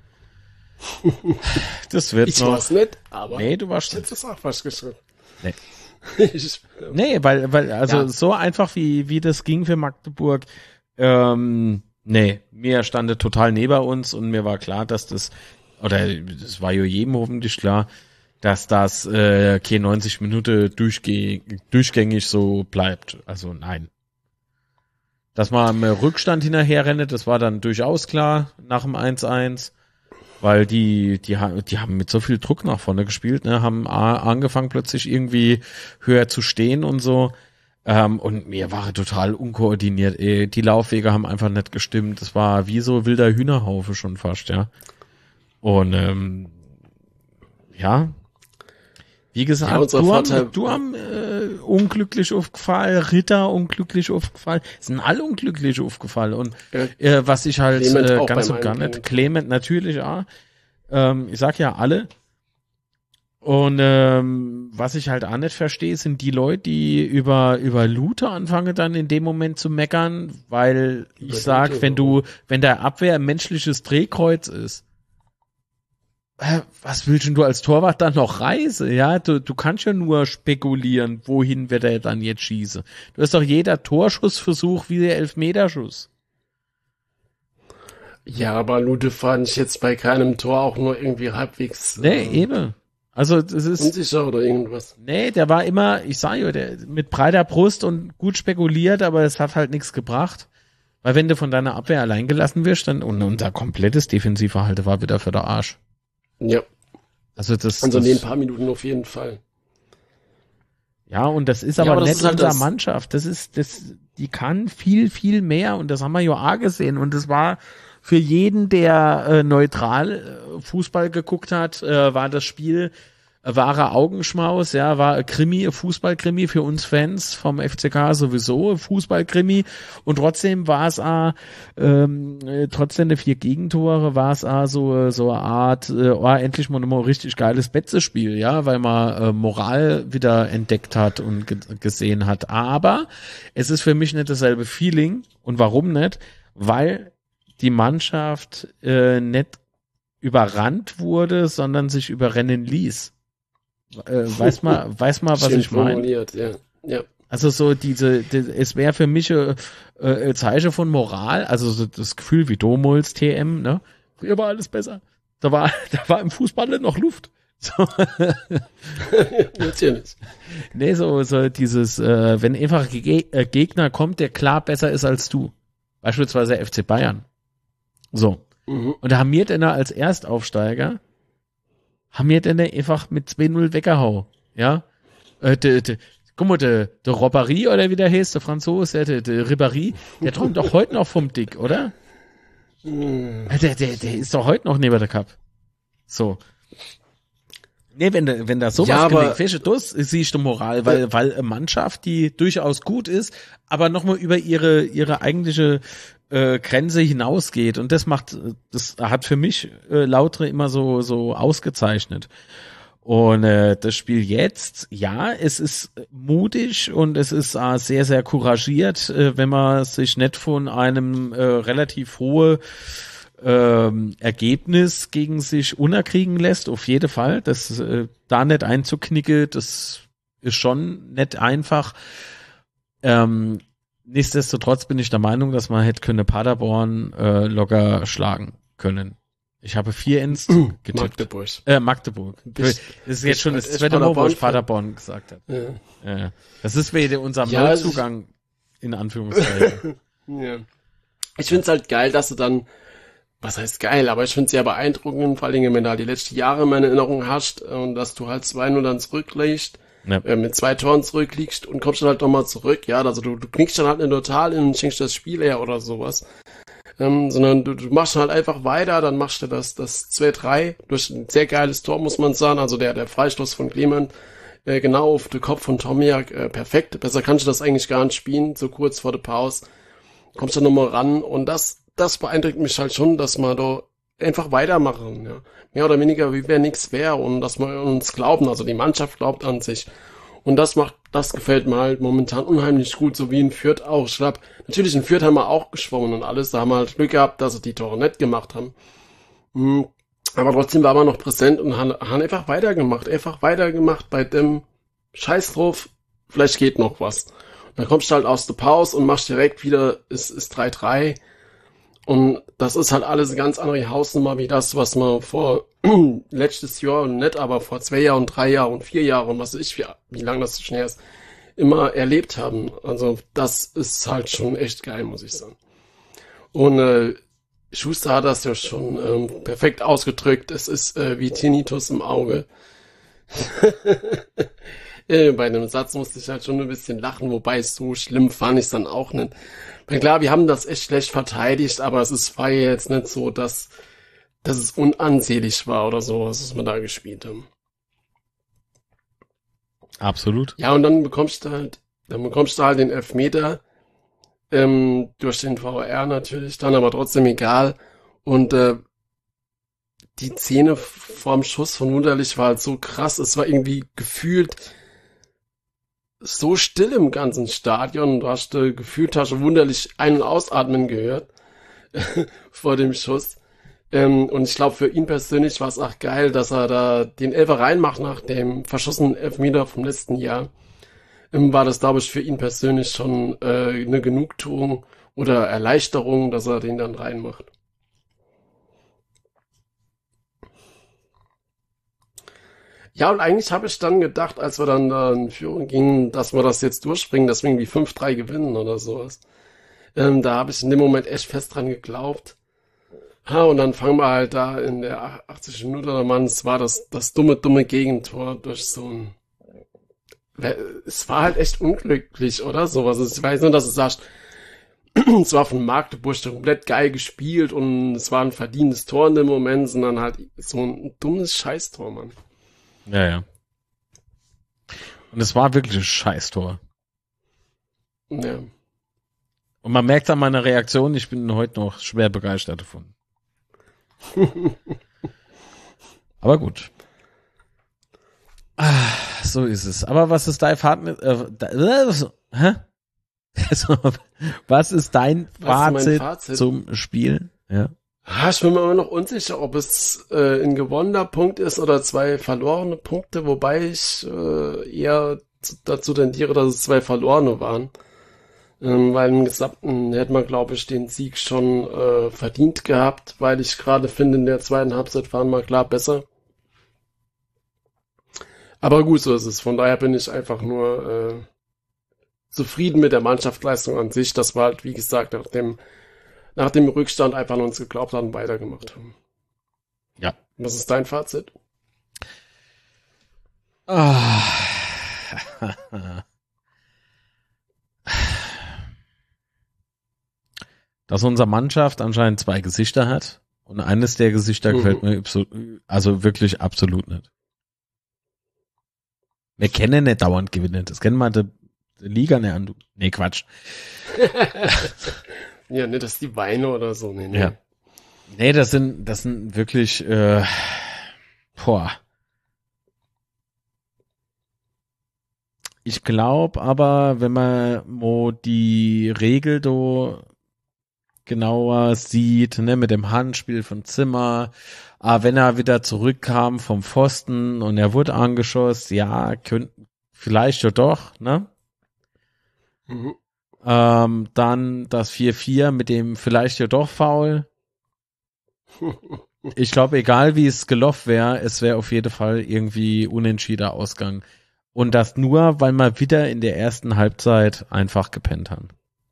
Das wird Ich noch. war's nicht, aber Nee, du warst ich hätte nicht. das auch falsch geschrieben. Nee. ich, Nee, weil, weil, also Ja. so einfach wie, wie das ging für Magdeburg, ähm, nee, mir stand total neben uns und mir war klar, dass das, oder das war ja jedem hoffentlich klar, dass das äh, keine neunzig Minuten durchgeh, durchgängig so bleibt. Also nein. Dass man im Rückstand hinterher rennt, das war dann durchaus klar nach dem eins eins, weil die, die, die haben mit so viel Druck nach vorne gespielt, ne, haben angefangen plötzlich irgendwie höher zu stehen und so. Ähm, und mir war total unkoordiniert. Ey. Die Laufwege haben einfach nicht gestimmt. Das war wie so wilder Hühnerhaufe schon fast, ja. Und ähm, ja, wie gesagt, ja, du, Vorteil, haben, du haben äh, unglücklich aufgefallen, Ritter unglücklich aufgefallen, sind alle unglücklich aufgefallen. Und äh, was ich halt äh, ganz und gar nicht, Clement natürlich auch, ähm, ich sag ja alle. Und ähm, was ich halt auch nicht verstehe, sind die Leute, die über über Luther anfangen dann in dem Moment zu meckern, weil ich sag, wenn du, wenn der Abwehr ein menschliches Drehkreuz ist, was willst denn du als Torwart dann noch reisen? Ja, du, du kannst ja nur spekulieren, wohin wird er dann jetzt schießen. Du hast doch jeder Torschussversuch wie der Elfmeterschuss. Ja, aber Lute fand ich jetzt bei keinem Tor auch nur irgendwie halbwegs. Nee, äh, eben. Also, das ist. Unsicher oder irgendwas. Nee, der war immer, ich sag ja, der mit breiter Brust und gut spekuliert, aber es hat halt nichts gebracht. Weil wenn du von deiner Abwehr allein gelassen wirst, dann, und unser komplettes Defensivverhalten war wieder für der Arsch. Ja. Also das. Also das, in den paar Minuten auf jeden Fall. Ja, und das ist aber, ja, aber das nicht ist halt unsere das Mannschaft. Das ist, das, die kann viel, viel mehr und das haben wir ja auch gesehen und das war für jeden, der äh, neutral äh, Fußball geguckt hat, äh, war das Spiel äh, wahrer Augenschmaus, ja, war Krimi, Fußballkrimi für uns Fans vom F C K sowieso, Fußballkrimi und trotzdem war es äh, ähm, trotzdem der vier Gegentore, war es äh, so so eine Art, äh, oh, endlich mal ein richtig geiles Betzespiel, ja, weil man äh, Moral wieder entdeckt hat und ge- gesehen hat, aber es ist für mich nicht dasselbe Feeling und warum nicht? Weil die Mannschaft äh, nicht überrannt wurde, sondern sich überrennen ließ. Äh, weiß mal, weiß mal, was Schön ich meine. formuliert, ja. Ja. Also so diese, die, es wäre für mich äh, äh, Zeichen von Moral, also so das Gefühl wie Domholz T M, ne? Früher war alles besser. Da war, da war im Fußball noch Luft. So. Natürlich. Nee, so, so dieses, äh, wenn einfach ein Ge- äh, Gegner kommt, der klar besser ist als du. Beispielsweise der F C Bayern. So. Mhm. Und da haben wir denn als Erstaufsteiger, haben wir denn einfach mit zwei null weggehauen. Ja. Äh, de, de, guck mal, der de Robbery oder wie der heißt, der Franzose, der de Ribéry, der träumt doch heute noch vom Dick, oder? Mhm. Der, der, der ist doch heute noch neben der Cup. So. Nee, wenn da, wenn da sowas ja, gelingt, welche das siehst du Moral, weil, weil eine Mannschaft, die durchaus gut ist, aber nochmal über ihre, ihre eigentliche äh, Grenze hinausgeht und das macht, das hat für mich äh, Lautre immer so, so ausgezeichnet. Und äh, das Spiel jetzt, ja, es ist mutig und es ist äh, sehr, sehr couragiert, äh, wenn man sich nicht von einem äh, relativ hohe Ähm, Ergebnis gegen sich unerkriegen lässt, auf jeden Fall. Das äh, da nicht einzuknicken, das ist schon nicht einfach. Ähm, nichtsdestotrotz bin ich der Meinung, dass man hätte können Paderborn äh, locker schlagen können. Ich habe vier ins getippt. Magdeburg. Äh, Magdeburg. Das ist jetzt schon das zweite Mal, wo ich Paderborn gesagt habe. Ja. Ja. Das ist wieder unser ja, Neuzugang, in Anführungszeichen. Ja. Ich find's halt geil, dass du dann was heißt geil, aber ich finde es sehr beeindruckend, vor allem wenn du halt die letzten Jahre in meiner Erinnerung hast und dass du halt zwei null dann zurücklegst, ja. äh, mit zwei Toren zurückliegst und kommst dann halt nochmal zurück, ja, also du, du knickst dann halt nicht total und schenkst das Spiel her oder sowas, ähm, sondern du, du machst dann halt einfach weiter, dann machst du das das zwei drei durch ein sehr geiles Tor, muss man sagen, also der der Freistoß von Clement äh, genau auf den Kopf von Tomiak, äh, perfekt, besser kannst du das eigentlich gar nicht spielen, so kurz vor der Pause, kommst dann nochmal ran und das das beeindruckt mich halt schon, dass wir da einfach weitermachen, ja. Mehr oder weniger, wie wenn nichts wäre und dass wir uns glauben, also die Mannschaft glaubt an sich. Und das macht, das gefällt mir halt momentan unheimlich gut, so wie in Fürth auch. Ich glaube, natürlich in Fürth haben wir auch geschwommen und alles, da haben wir halt Glück gehabt, dass sie die Tore nicht gemacht haben. Mhm. Aber trotzdem waren wir noch präsent und haben, haben einfach weitergemacht, einfach weitergemacht bei dem Scheiß drauf, vielleicht geht noch was. Und dann kommst du halt aus der Pause und machst direkt wieder, es ist drei drei. Und das ist halt alles eine ganz andere Hausnummer wie das, was man vor letztes Jahr, nicht aber vor zwei Jahren, drei Jahren und vier Jahren und was weiß ich, wie, wie lange das schon her ist, immer erlebt haben. Also das ist halt schon echt geil, muss ich sagen. Und äh, Schuster hat das ja schon ähm, perfekt ausgedrückt. Es ist äh, wie Tinnitus im Auge. äh, bei dem Satz musste ich halt schon ein bisschen lachen, wobei so schlimm fand ich es dann auch nicht. Weil klar, wir haben das echt schlecht verteidigt, aber es ist, war ja jetzt nicht so, dass, dass es unansehnlich war oder so, was wir da gespielt haben. Absolut. Ja, und dann bekommst du halt, dann bekommst du halt den Elfmeter, ähm, durch den V A R natürlich, dann aber trotzdem egal. Und äh, die Szene vorm Schuss von Wunderlich war halt so krass, es war irgendwie gefühlt so still im ganzen Stadion. Du hast äh, gefühlt, hast du Wunderlich ein- und ausatmen gehört vor dem Schuss. Ähm, und ich glaube, für ihn persönlich war es auch geil, dass er da den Elfer reinmacht nach dem verschossenen Elfmeter vom letzten Jahr. Ähm, war das, glaube ich, für ihn persönlich schon äh, eine Genugtuung oder Erleichterung, dass er den dann reinmacht. Ja, und eigentlich habe ich dann gedacht, als wir dann da in Führung gingen, dass wir das jetzt durchspringen, dass wir irgendwie fünf drei gewinnen oder sowas. Ähm, da habe ich in dem Moment echt fest dran geglaubt. Ha, und dann fangen wir halt da in der achtzigsten Minute oder Mann, es war das, das dumme, dumme Gegentor durch so ein, es war halt echt unglücklich, oder? Sowas. Ich weiß nur, dass du sagst, es war von Magdeburg komplett geil gespielt und es war ein verdientes Tor in dem Moment, sondern halt so ein dummes Scheißtor, Mann. Ja, ja. Und es war wirklich ein Scheißtor. Ja. Und man merkt an meiner Reaktion, ich bin heute noch schwer begeistert davon. Aber gut. Ah, so ist es. Aber was ist dein Fazit? Äh, äh, hä? Also, was ist dein Was ist mein Fazit, Fazit? zum Spiel? Ja. Ah, ich bin mir immer noch unsicher, ob es äh, ein gewonnener Punkt ist oder zwei verlorene Punkte, wobei ich äh, eher zu, dazu tendiere, dass es zwei verlorene waren. Ähm, weil im Gesamten hätte man, glaube ich, den Sieg schon äh, verdient gehabt, weil ich gerade finde, in der zweiten Halbzeit waren wir klar besser. Aber gut, so ist es. Von daher bin ich einfach nur äh, zufrieden mit der Mannschaftsleistung an sich, dass wir halt, wie gesagt, nach dem, nach dem Rückstand einfach an uns geglaubt haben und weitergemacht haben. Ja. Was ist dein Fazit? Ah. Dass unsere Mannschaft anscheinend zwei Gesichter hat und eines der Gesichter mhm. gefällt mir also wirklich absolut nicht. Wir kennen nicht dauernd gewinnen, das kennen wir der Liga nicht an. Nee, Quatsch. Ja, nicht, dass die Weine oder so. Nee, nee. Ja. Nee, das sind, das sind wirklich, äh, boah. Ich glaube aber, wenn man mo die Regel do genauer sieht, ne, mit dem Handspiel von Zimmer, aber wenn er wieder zurückkam vom Pfosten und er wurde angeschossen, ja, könnt, vielleicht ja doch, ne? Mhm. Ähm, dann das vier vier mit dem vielleicht ja doch Foul. Ich glaube, egal wie es gelaufen wäre, es wäre auf jeden Fall irgendwie unentschiedener Ausgang. Und das nur, weil wir wieder in der ersten Halbzeit einfach gepennt haben.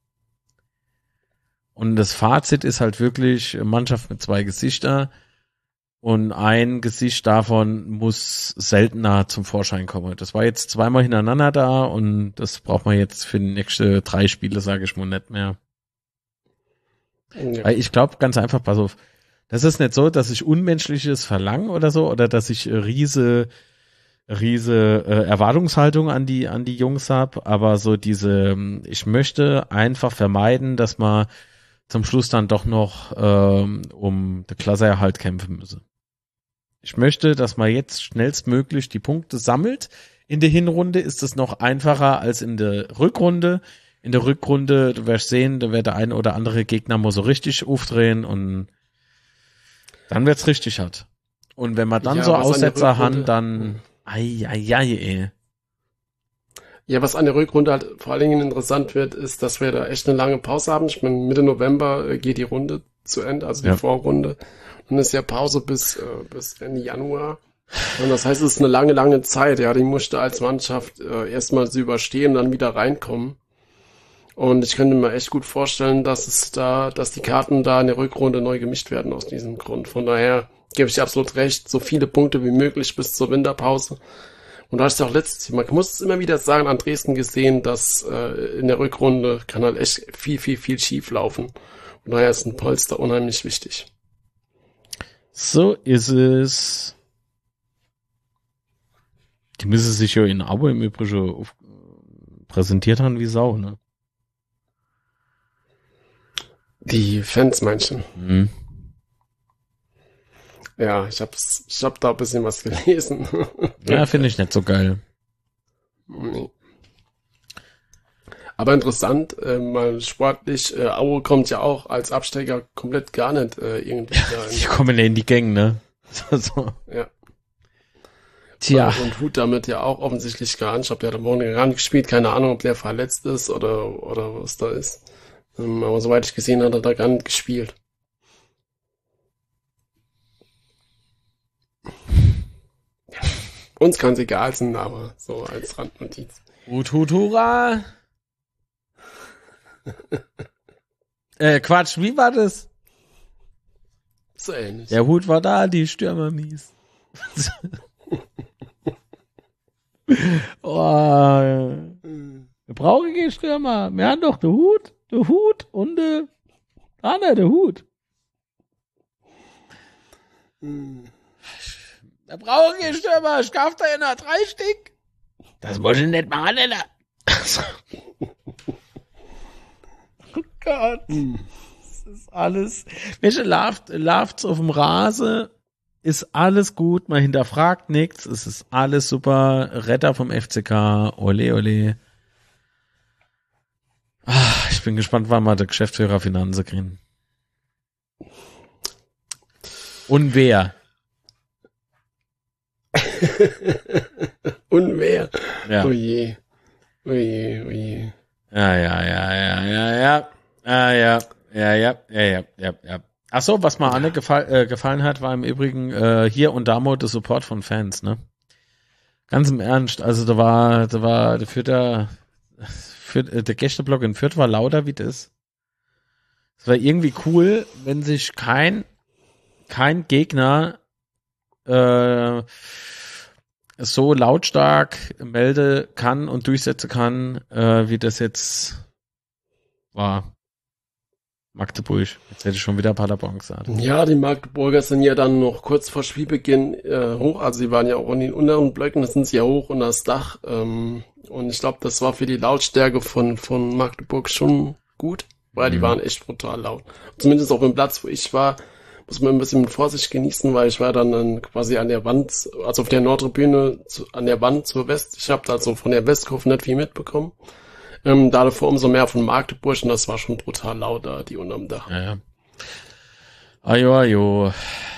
Und das Fazit ist halt wirklich Mannschaft mit zwei Gesichter und ein Gesicht davon muss seltener zum Vorschein kommen. Das war jetzt zweimal hintereinander da und das braucht man jetzt für die nächsten drei Spiele, sage ich mal, nicht mehr. Ja. Weil ich glaube ganz einfach, pass auf, das ist nicht so, dass ich Unmenschliches verlange oder so oder dass ich riese riese äh, Erwartungshaltung an die an die Jungs habe, aber so diese, ich möchte einfach vermeiden, dass man zum Schluss dann doch noch ähm, um den Klassenerhalt kämpfen müsse. Ich möchte, dass man jetzt schnellstmöglich die Punkte sammelt. In der Hinrunde ist es noch einfacher als in der Rückrunde. In der Rückrunde, du wirst sehen, da wird der eine oder andere Gegner mal so richtig aufdrehen und dann wird's richtig hart. Und wenn man dann ja, so Aussetzer haben, dann hm. ai, ai, ai, ey. Ja, was an der Rückrunde halt vor allen Dingen interessant wird, ist, dass wir da echt eine lange Pause haben. Ich meine, Mitte November geht die Runde zu Ende, also die ja. Vorrunde. Und es ist ja Pause bis, äh, bis Ende Januar. Und das heißt, es ist eine lange, lange Zeit. Ja, die musste als Mannschaft äh, erstmal sie überstehen, dann wieder reinkommen. Und ich könnte mir echt gut vorstellen, dass es da, dass die Karten da in der Rückrunde neu gemischt werden aus diesem Grund. Von daher gebe ich dir absolut recht, so viele Punkte wie möglich bis zur Winterpause. Und da hast du auch letztes Jahr, man muss es immer wieder sagen, an Dresden gesehen, dass äh, in der Rückrunde kann halt echt viel, viel, viel schief laufen. Von daher ist ein Polster unheimlich wichtig. So ist es. Die müssen sich ja in Abo im Übrigen auf, präsentiert haben wie Sau, ne? Die Fans meinst Mhm. Ja, ich hab's, ich hab da ein bisschen was gelesen. Ja, finde ich nicht so geil. Nee. Aber interessant, äh, mal sportlich, äh, Aue kommt ja auch als Absteiger komplett gar nicht äh, irgendwie da Die kommen ja in die Gänge, ne? So, so. Ja. Tja. Äh, Und Hut damit ja auch offensichtlich gar nicht. Ich glaube, der hat am Wochenende gar nicht gespielt. Keine Ahnung, ob der verletzt ist oder, oder was da ist. Ähm, aber soweit ich gesehen habe, hat er gar nicht gespielt. Ja. Uns kann es egal sein, aber so als Randnotiz. Hut, Hut, hurra! äh, Quatsch, wie war das? So ähnlich. Der Hut war da, die Stürmer mies. Oh, wir brauchen keinen Stürmer. Wir haben doch den Hut, den Hut und den, ah ne, der Hut. Wir brauchen keinen Stürmer. Ich kauf da ja noch drei Stück. Das muss ich nicht machen, Alter. Oh Gott. Das ist alles. Welche läuft, läuft's auf dem Rasen? Ist alles gut, man hinterfragt nichts, es ist alles super, Retter vom F C K, ole ole. Ah, ich bin gespannt, wann wir der Geschäftsführer Finanzen kriegen. Und wer? Und wer? Ja. Oh je. Oh je, oh je. Ja, ja, ja, ja, ja, ja. Ah, ja, ja, ja, ja, ja, ja, ja. Ach so, was mir Anne gefall, äh, gefallen hat, war im Übrigen äh, hier und da mal der Support von Fans, ne? Ganz im Ernst, also da war, da war der Fürther, Fürth, äh, der Gästeblock in Fürth war lauter wie das. Es war irgendwie cool, wenn sich kein kein Gegner äh, so lautstark melden kann und durchsetzen kann, äh, wie das jetzt war. Magdeburg. Jetzt hätte ich schon wieder Paderborn gesagt. Ja, die Magdeburger sind ja dann noch kurz vor Spielbeginn äh, hoch, also sie waren ja auch in den unteren Blöcken, das sind sie ja hoch unter das Dach. Ähm, und ich glaube, das war für die Lautstärke von von Magdeburg schon gut, weil Mhm. die waren echt brutal laut. Zumindest auf dem Platz, wo ich war, muss man ein bisschen mit Vorsicht genießen, weil ich war dann, dann quasi an der Wand, also auf der Nordtribüne, zu, an der Wand zur West. Ich habe da so von der Westkurve nicht viel mitbekommen. Ähm, da davor umso mehr von Magdeburg und das war schon brutal laut da, die unterm Dach. Ja, ja. Ajo, ajo.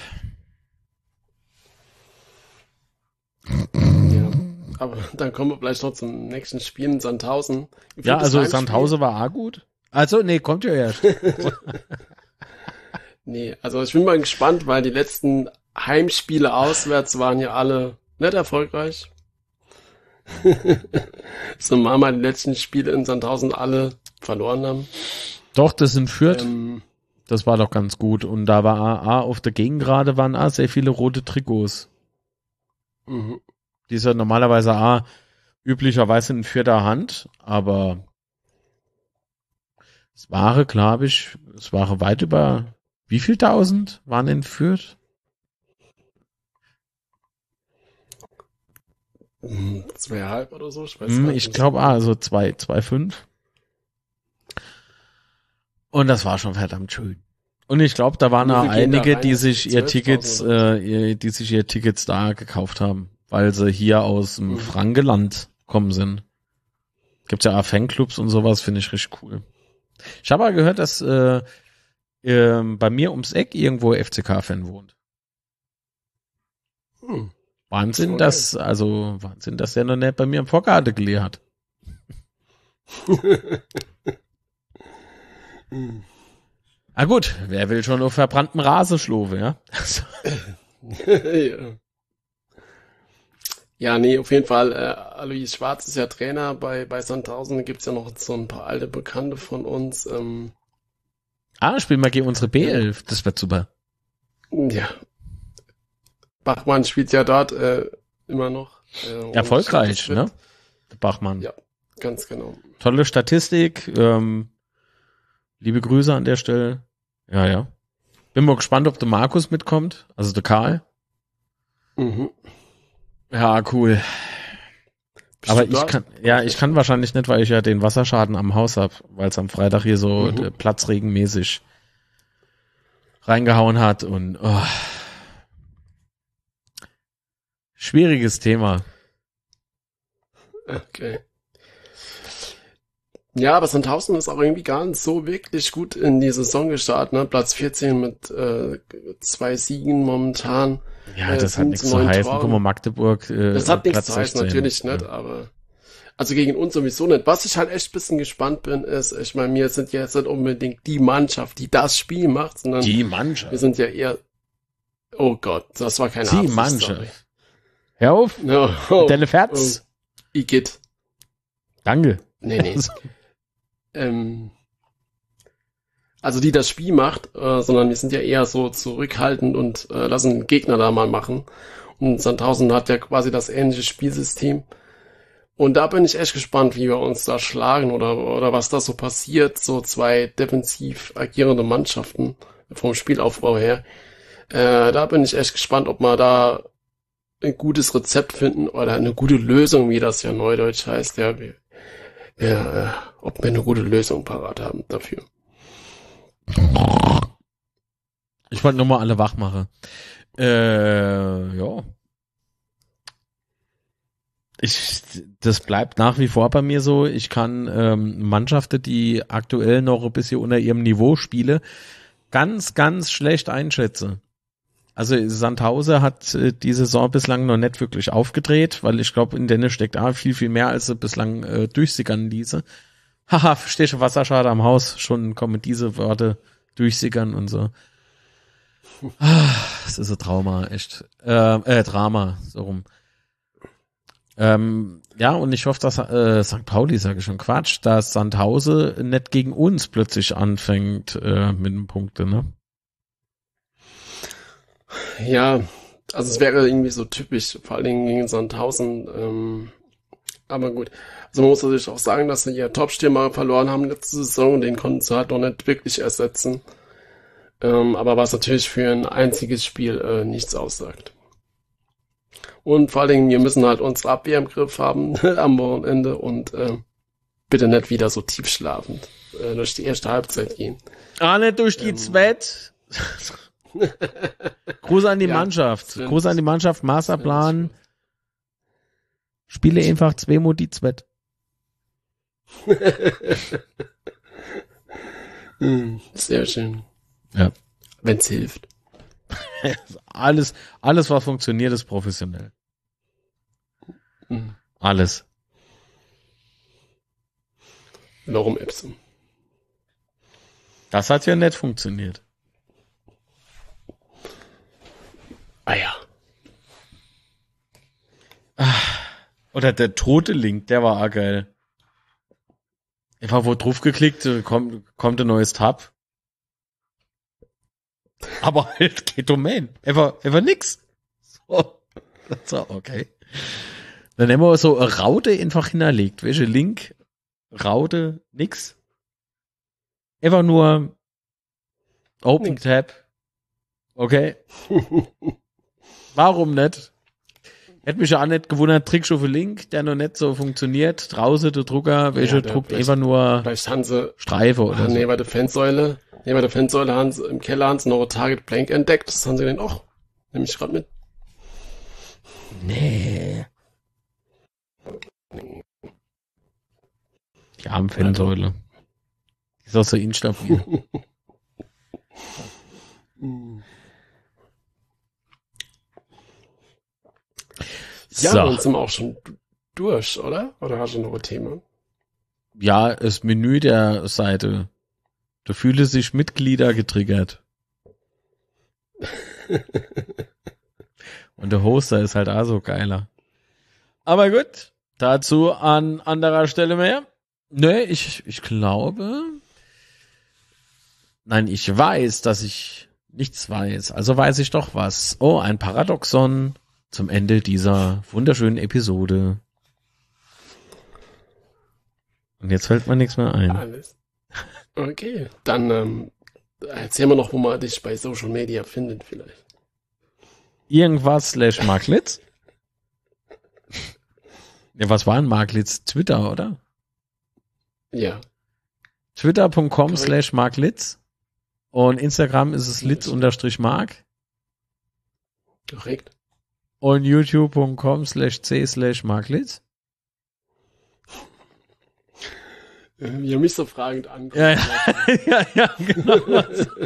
Ja. Aber dann kommen wir vielleicht noch zum nächsten Spiel in Sandhausen. Wie Ja, viel also das Heimspiel? Sandhausen war auch gut. Also, nee, kommt ja erst. Nee, also ich bin mal gespannt, weil die letzten Heimspiele auswärts waren ja alle nicht erfolgreich. So mal mal die letzten Spiele in Sandhausen alle verloren haben. Doch, das in Fürth, Ähm, das war doch ganz gut. Und da war A, auf der Gegengrade waren A sehr viele rote Trikots. mhm. Die ist ja normalerweise A üblicherweise in vierter Hand, aber es waren, glaube ich, es waren weit über, wie viel tausend waren in Fürth? Mhm, zweieinhalb oder so, ich weiß Hm, gar ich nicht. glaube, ah, also zwei, zwei, fünf. Und das war schon verdammt schön. Und ich glaube, da waren Wie auch viel gehen da einige, rein? die sich ihr zwölftausend Tickets, oder äh, ihr, die sich ihr Tickets da gekauft haben, weil sie hier aus dem Mhm. Frankenland kommen sind. Gibt's ja auch Fanclubs und sowas, finde ich richtig cool. Ich habe aber gehört, dass äh, ähm, bei mir ums Eck irgendwo F C K-Fan wohnt. Hm. Wahnsinn, Okay. dass, also Wahnsinn, dass der noch nicht bei mir im Vorgarten gelehrt hat. Hm. Ah gut, wer will schon auf verbranntem Rasen schlafen, ja? Ja. Ja, nee, auf jeden Fall. Äh, Alois Schwarz ist ja Trainer bei, bei Sandhausen. Da gibt's ja noch so ein paar alte Bekannte von uns. Ähm, Ah, spielen wir gegen unsere B elf. Das wird super. ja, Bachmann spielt ja dort äh, immer noch. Äh, Erfolgreich, wird, ne? Der Bachmann. Ja, ganz genau. Tolle Statistik. Ähm, liebe Grüße an der Stelle. Ja, ja. Bin mal gespannt, ob der Markus mitkommt. Also der Karl. Mhm. Ja, cool. Bist Aber du ich dort? kann, ja, ich kann wahrscheinlich nicht, weil ich ja den Wasserschaden am Haus hab, weil es am Freitag hier so Mhm. äh, platzregenmäßig reingehauen hat und oh. Schwieriges Thema. Okay. Ja, aber Sandhausen ist auch irgendwie gar nicht so wirklich gut in die Saison gestartet, ne? Platz vierzehn mit äh, zwei Siegen momentan. Ja, Äh, das hat sieben nichts zu zu neun heißen. Toren. Guck mal, Magdeburg. Äh, Das hat nichts Platz zu heißen, sechzehn. natürlich nicht, Ja. aber also gegen uns sowieso nicht. Was ich halt echt ein bisschen gespannt bin, ist, ich meine, wir sind ja jetzt nicht unbedingt die Mannschaft, die das Spiel macht, sondern Die wir Mannschaft. sind ja eher, oh Gott, das war keine Die Absicht, Mannschaft. sorry. Hör auf. No, oh, Deine oh, Ferz. Igitt. Danke. Nee, nee. ähm, also die das Spiel macht, äh, sondern wir sind ja eher so zurückhaltend und äh, lassen den Gegner da mal machen. Und Sandhausen hat ja quasi das ähnliche Spielsystem. Und da bin ich echt gespannt, wie wir uns da schlagen oder, oder was da so passiert. So zwei defensiv agierende Mannschaften vom Spielaufbau her. Äh, da bin ich echt gespannt, ob wir da ein gutes Rezept finden oder eine gute Lösung, wie das ja neudeutsch heißt. Ja, wir, ja, äh, ob wir eine gute Lösung parat haben dafür. Ich wollte nur mal alle wach machen. Äh, ja. Ich, das bleibt nach wie vor bei mir so. Ich kann ähm, Mannschaften, die aktuell noch ein bisschen unter ihrem Niveau spielen, ganz, ganz schlecht einschätzen. Also Sandhausen hat äh, die Saison bislang noch nicht wirklich aufgedreht, weil ich glaube, in denen steckt auch viel, viel mehr, als sie bislang äh, durchsickern ließe. Haha, verstehst du, Wasserschade am Haus, schon kommen diese Worte durchsickern und so. Ah, das ist ein Trauma, echt. Äh, äh Drama, so rum. Ähm, ja, und ich hoffe, dass äh, Sankt Pauli, sage ich schon Quatsch, dass Sandhausen nicht gegen uns plötzlich anfängt äh, mit den Punkten, ne? Ja, also es wäre irgendwie so typisch, vor allen Dingen gegen Sandhausen. Ähm, aber gut. Also man muss natürlich auch sagen, dass sie ihr Topstürmer verloren haben letzte Saison und den konnten sie halt noch nicht wirklich ersetzen. Ähm, aber was natürlich für ein einziges Spiel äh, nichts aussagt. Und vor allen Dingen, wir müssen halt unsere Abwehr im Griff haben am Wochenende und äh, bitte nicht wieder so tiefschlafend äh, durch die erste Halbzeit gehen. Ah, nicht durch die Ähm. Zwett. Gruß an die Ja, Mannschaft. sind- Gruß an die Mannschaft, Masterplan. Spiele einfach zweimal die Zwett. Hm, Sehr schön. Ja. Wenn's hilft. Alles, alles, was funktioniert, ist professionell. Hm. Alles. Lorem ipsum. Das hat ja nicht funktioniert. Ah ja. Oder der tote Link, der war auch geil. Einfach wo drauf geklickt, äh, kommt, kommt ein neues Tab. Aber halt kein Domain. Einfach, einfach nix. So. So, okay. Dann haben wir so eine Raute einfach hinterlegt. Welche Link? Raute, nix. Einfach nur Open Nix. Tab. Okay. Warum nicht? Hätte mich ja auch nicht gewundert, Trickstufe Link, der noch nicht so funktioniert. Draußen der Drucker, welche Ja, der druckt vielleicht- einfach nur Vielleicht haben sie Streife oder ah, so. neben der Fansäule, neben der Fansäule haben sie im Keller haben sie noch ein Target Blank entdeckt. Das haben sie denn auch. Nehme ich gerade mit. Nee. Die armen Fansäule. Die ist auch so instabil. Ja, So. dann sind wir auch schon du- durch, oder? Oder hast du noch ein Thema? Ja, das Menü der Seite. Da fühle sich Mitglieder getriggert. Und der Hoster ist halt auch so geiler. Aber gut, dazu an anderer Stelle mehr. Nee, ich, ich glaube, nein, ich weiß, dass ich nichts weiß. Also weiß ich doch was. Oh, ein Paradoxon zum Ende dieser wunderschönen Episode. Und jetzt fällt mir nichts mehr ein. Alles. Okay, dann ähm, erzähl mal noch, wo man dich bei Social Media findet vielleicht. Irgendwas slash Marklitz. Ja, was war denn Marklitz? Twitter, oder? Ja. Twitter Punkt com Korrekt. slash Marklitz. Und Instagram ist es litz unterstrich mark. Korrekt. Und YouTube Punkt com slash c slash Marklitz. Äh, Wie er mich so fragend anguckt. Ja, ja, ja, ja, genau.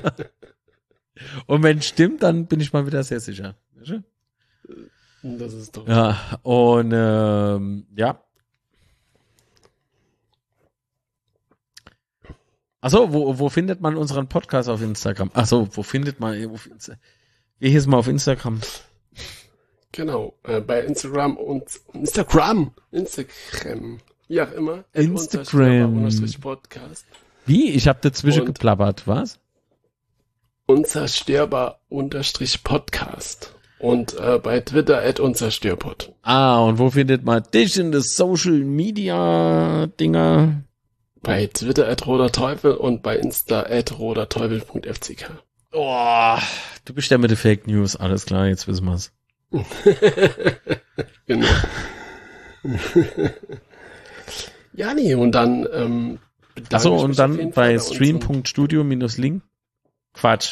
Und wenn es stimmt, dann bin ich mal wieder sehr sicher. Das ist doch. Ja, und ähm, ja. Achso, wo, wo findet man unseren Podcast auf Instagram? Achso, wo findet man, wo, wir hier sind mal auf Instagram. Genau, äh, bei Instagram und Instagram, Instagram, wie auch immer. Instagram. Unterstrich Podcast. Wie? Ich habe dazwischen Und- geplappert, was? Unzerstörbar unterstrich Podcast. Und äh, bei Twitter at unzerstörpod. Ah, und wo findet man dich in den Social Media Dinger? Bei Twitter at roter Teufel und bei Insta at roterteufel punkt f c k. Oh, du bist der mit den Fake News, alles klar, jetzt wissen wir's. Genau. Ja, nee, und dann ähm, bedanke Achso, ich und mich auf dann jeden Fall bei uns stream und- Punkt studio minus link. Quatsch.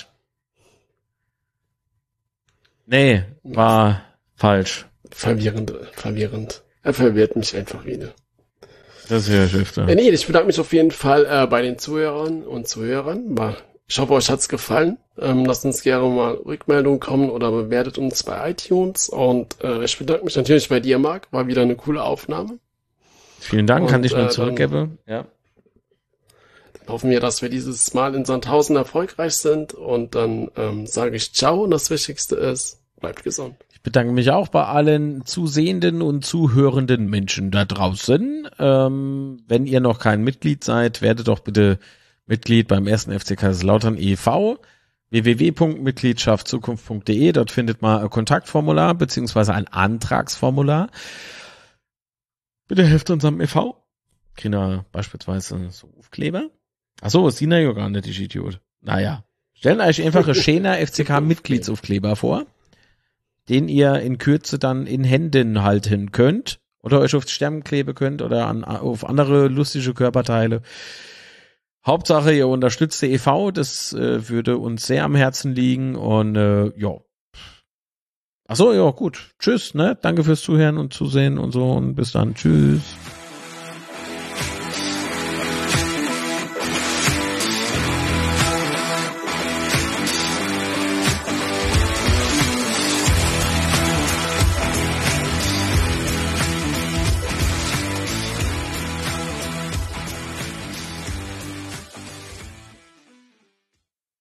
Nee, war falsch. Verwirrend, verwirrend. Er verwirrt mich einfach wieder. Das ist ja Schifter. Äh, nee, ich bedanke mich auf jeden Fall äh, bei den Zuhörern und Zuhörern. War- Ich hoffe, euch hat's gefallen. Ähm, lasst uns gerne mal Rückmeldungen kommen oder bewertet uns bei iTunes. Und äh, ich bedanke mich natürlich bei dir, Marc. War wieder eine coole Aufnahme. Vielen Dank, kann Und, ich nur äh, zurückgeben. Ja. Dann hoffen wir, dass wir dieses Mal in Sandhausen erfolgreich sind. Und dann ähm, sage ich Ciao. Und das Wichtigste ist, bleibt gesund. Ich bedanke mich auch bei allen zusehenden und zuhörenden Menschen da draußen. Ähm, wenn ihr noch kein Mitglied seid, werdet doch bitte Mitglied beim ersten F C Kaiserslautern e V w w w punkt mitgliedschaft zukunft punkt d e. Dort findet man ein Kontaktformular beziehungsweise ein Antragsformular. Bitte helft unserem e V. Kinder beispielsweise so Aufkleber. Achso, ist Sina ja gar nicht, ich Idiot. Naja. Stellen euch einfach ein schöner F C K-Mitgliedsaufkleber vor, den ihr in Kürze dann in Händen halten könnt oder euch auf die Stirn kleben könnt oder an, auf andere lustige Körperteile. Hauptsache, ihr unterstützt die e V, das äh, würde uns sehr am Herzen liegen und äh, ja. Ach so, ja, gut. Tschüss, ne? Danke fürs Zuhören und Zusehen und so und bis dann. Tschüss.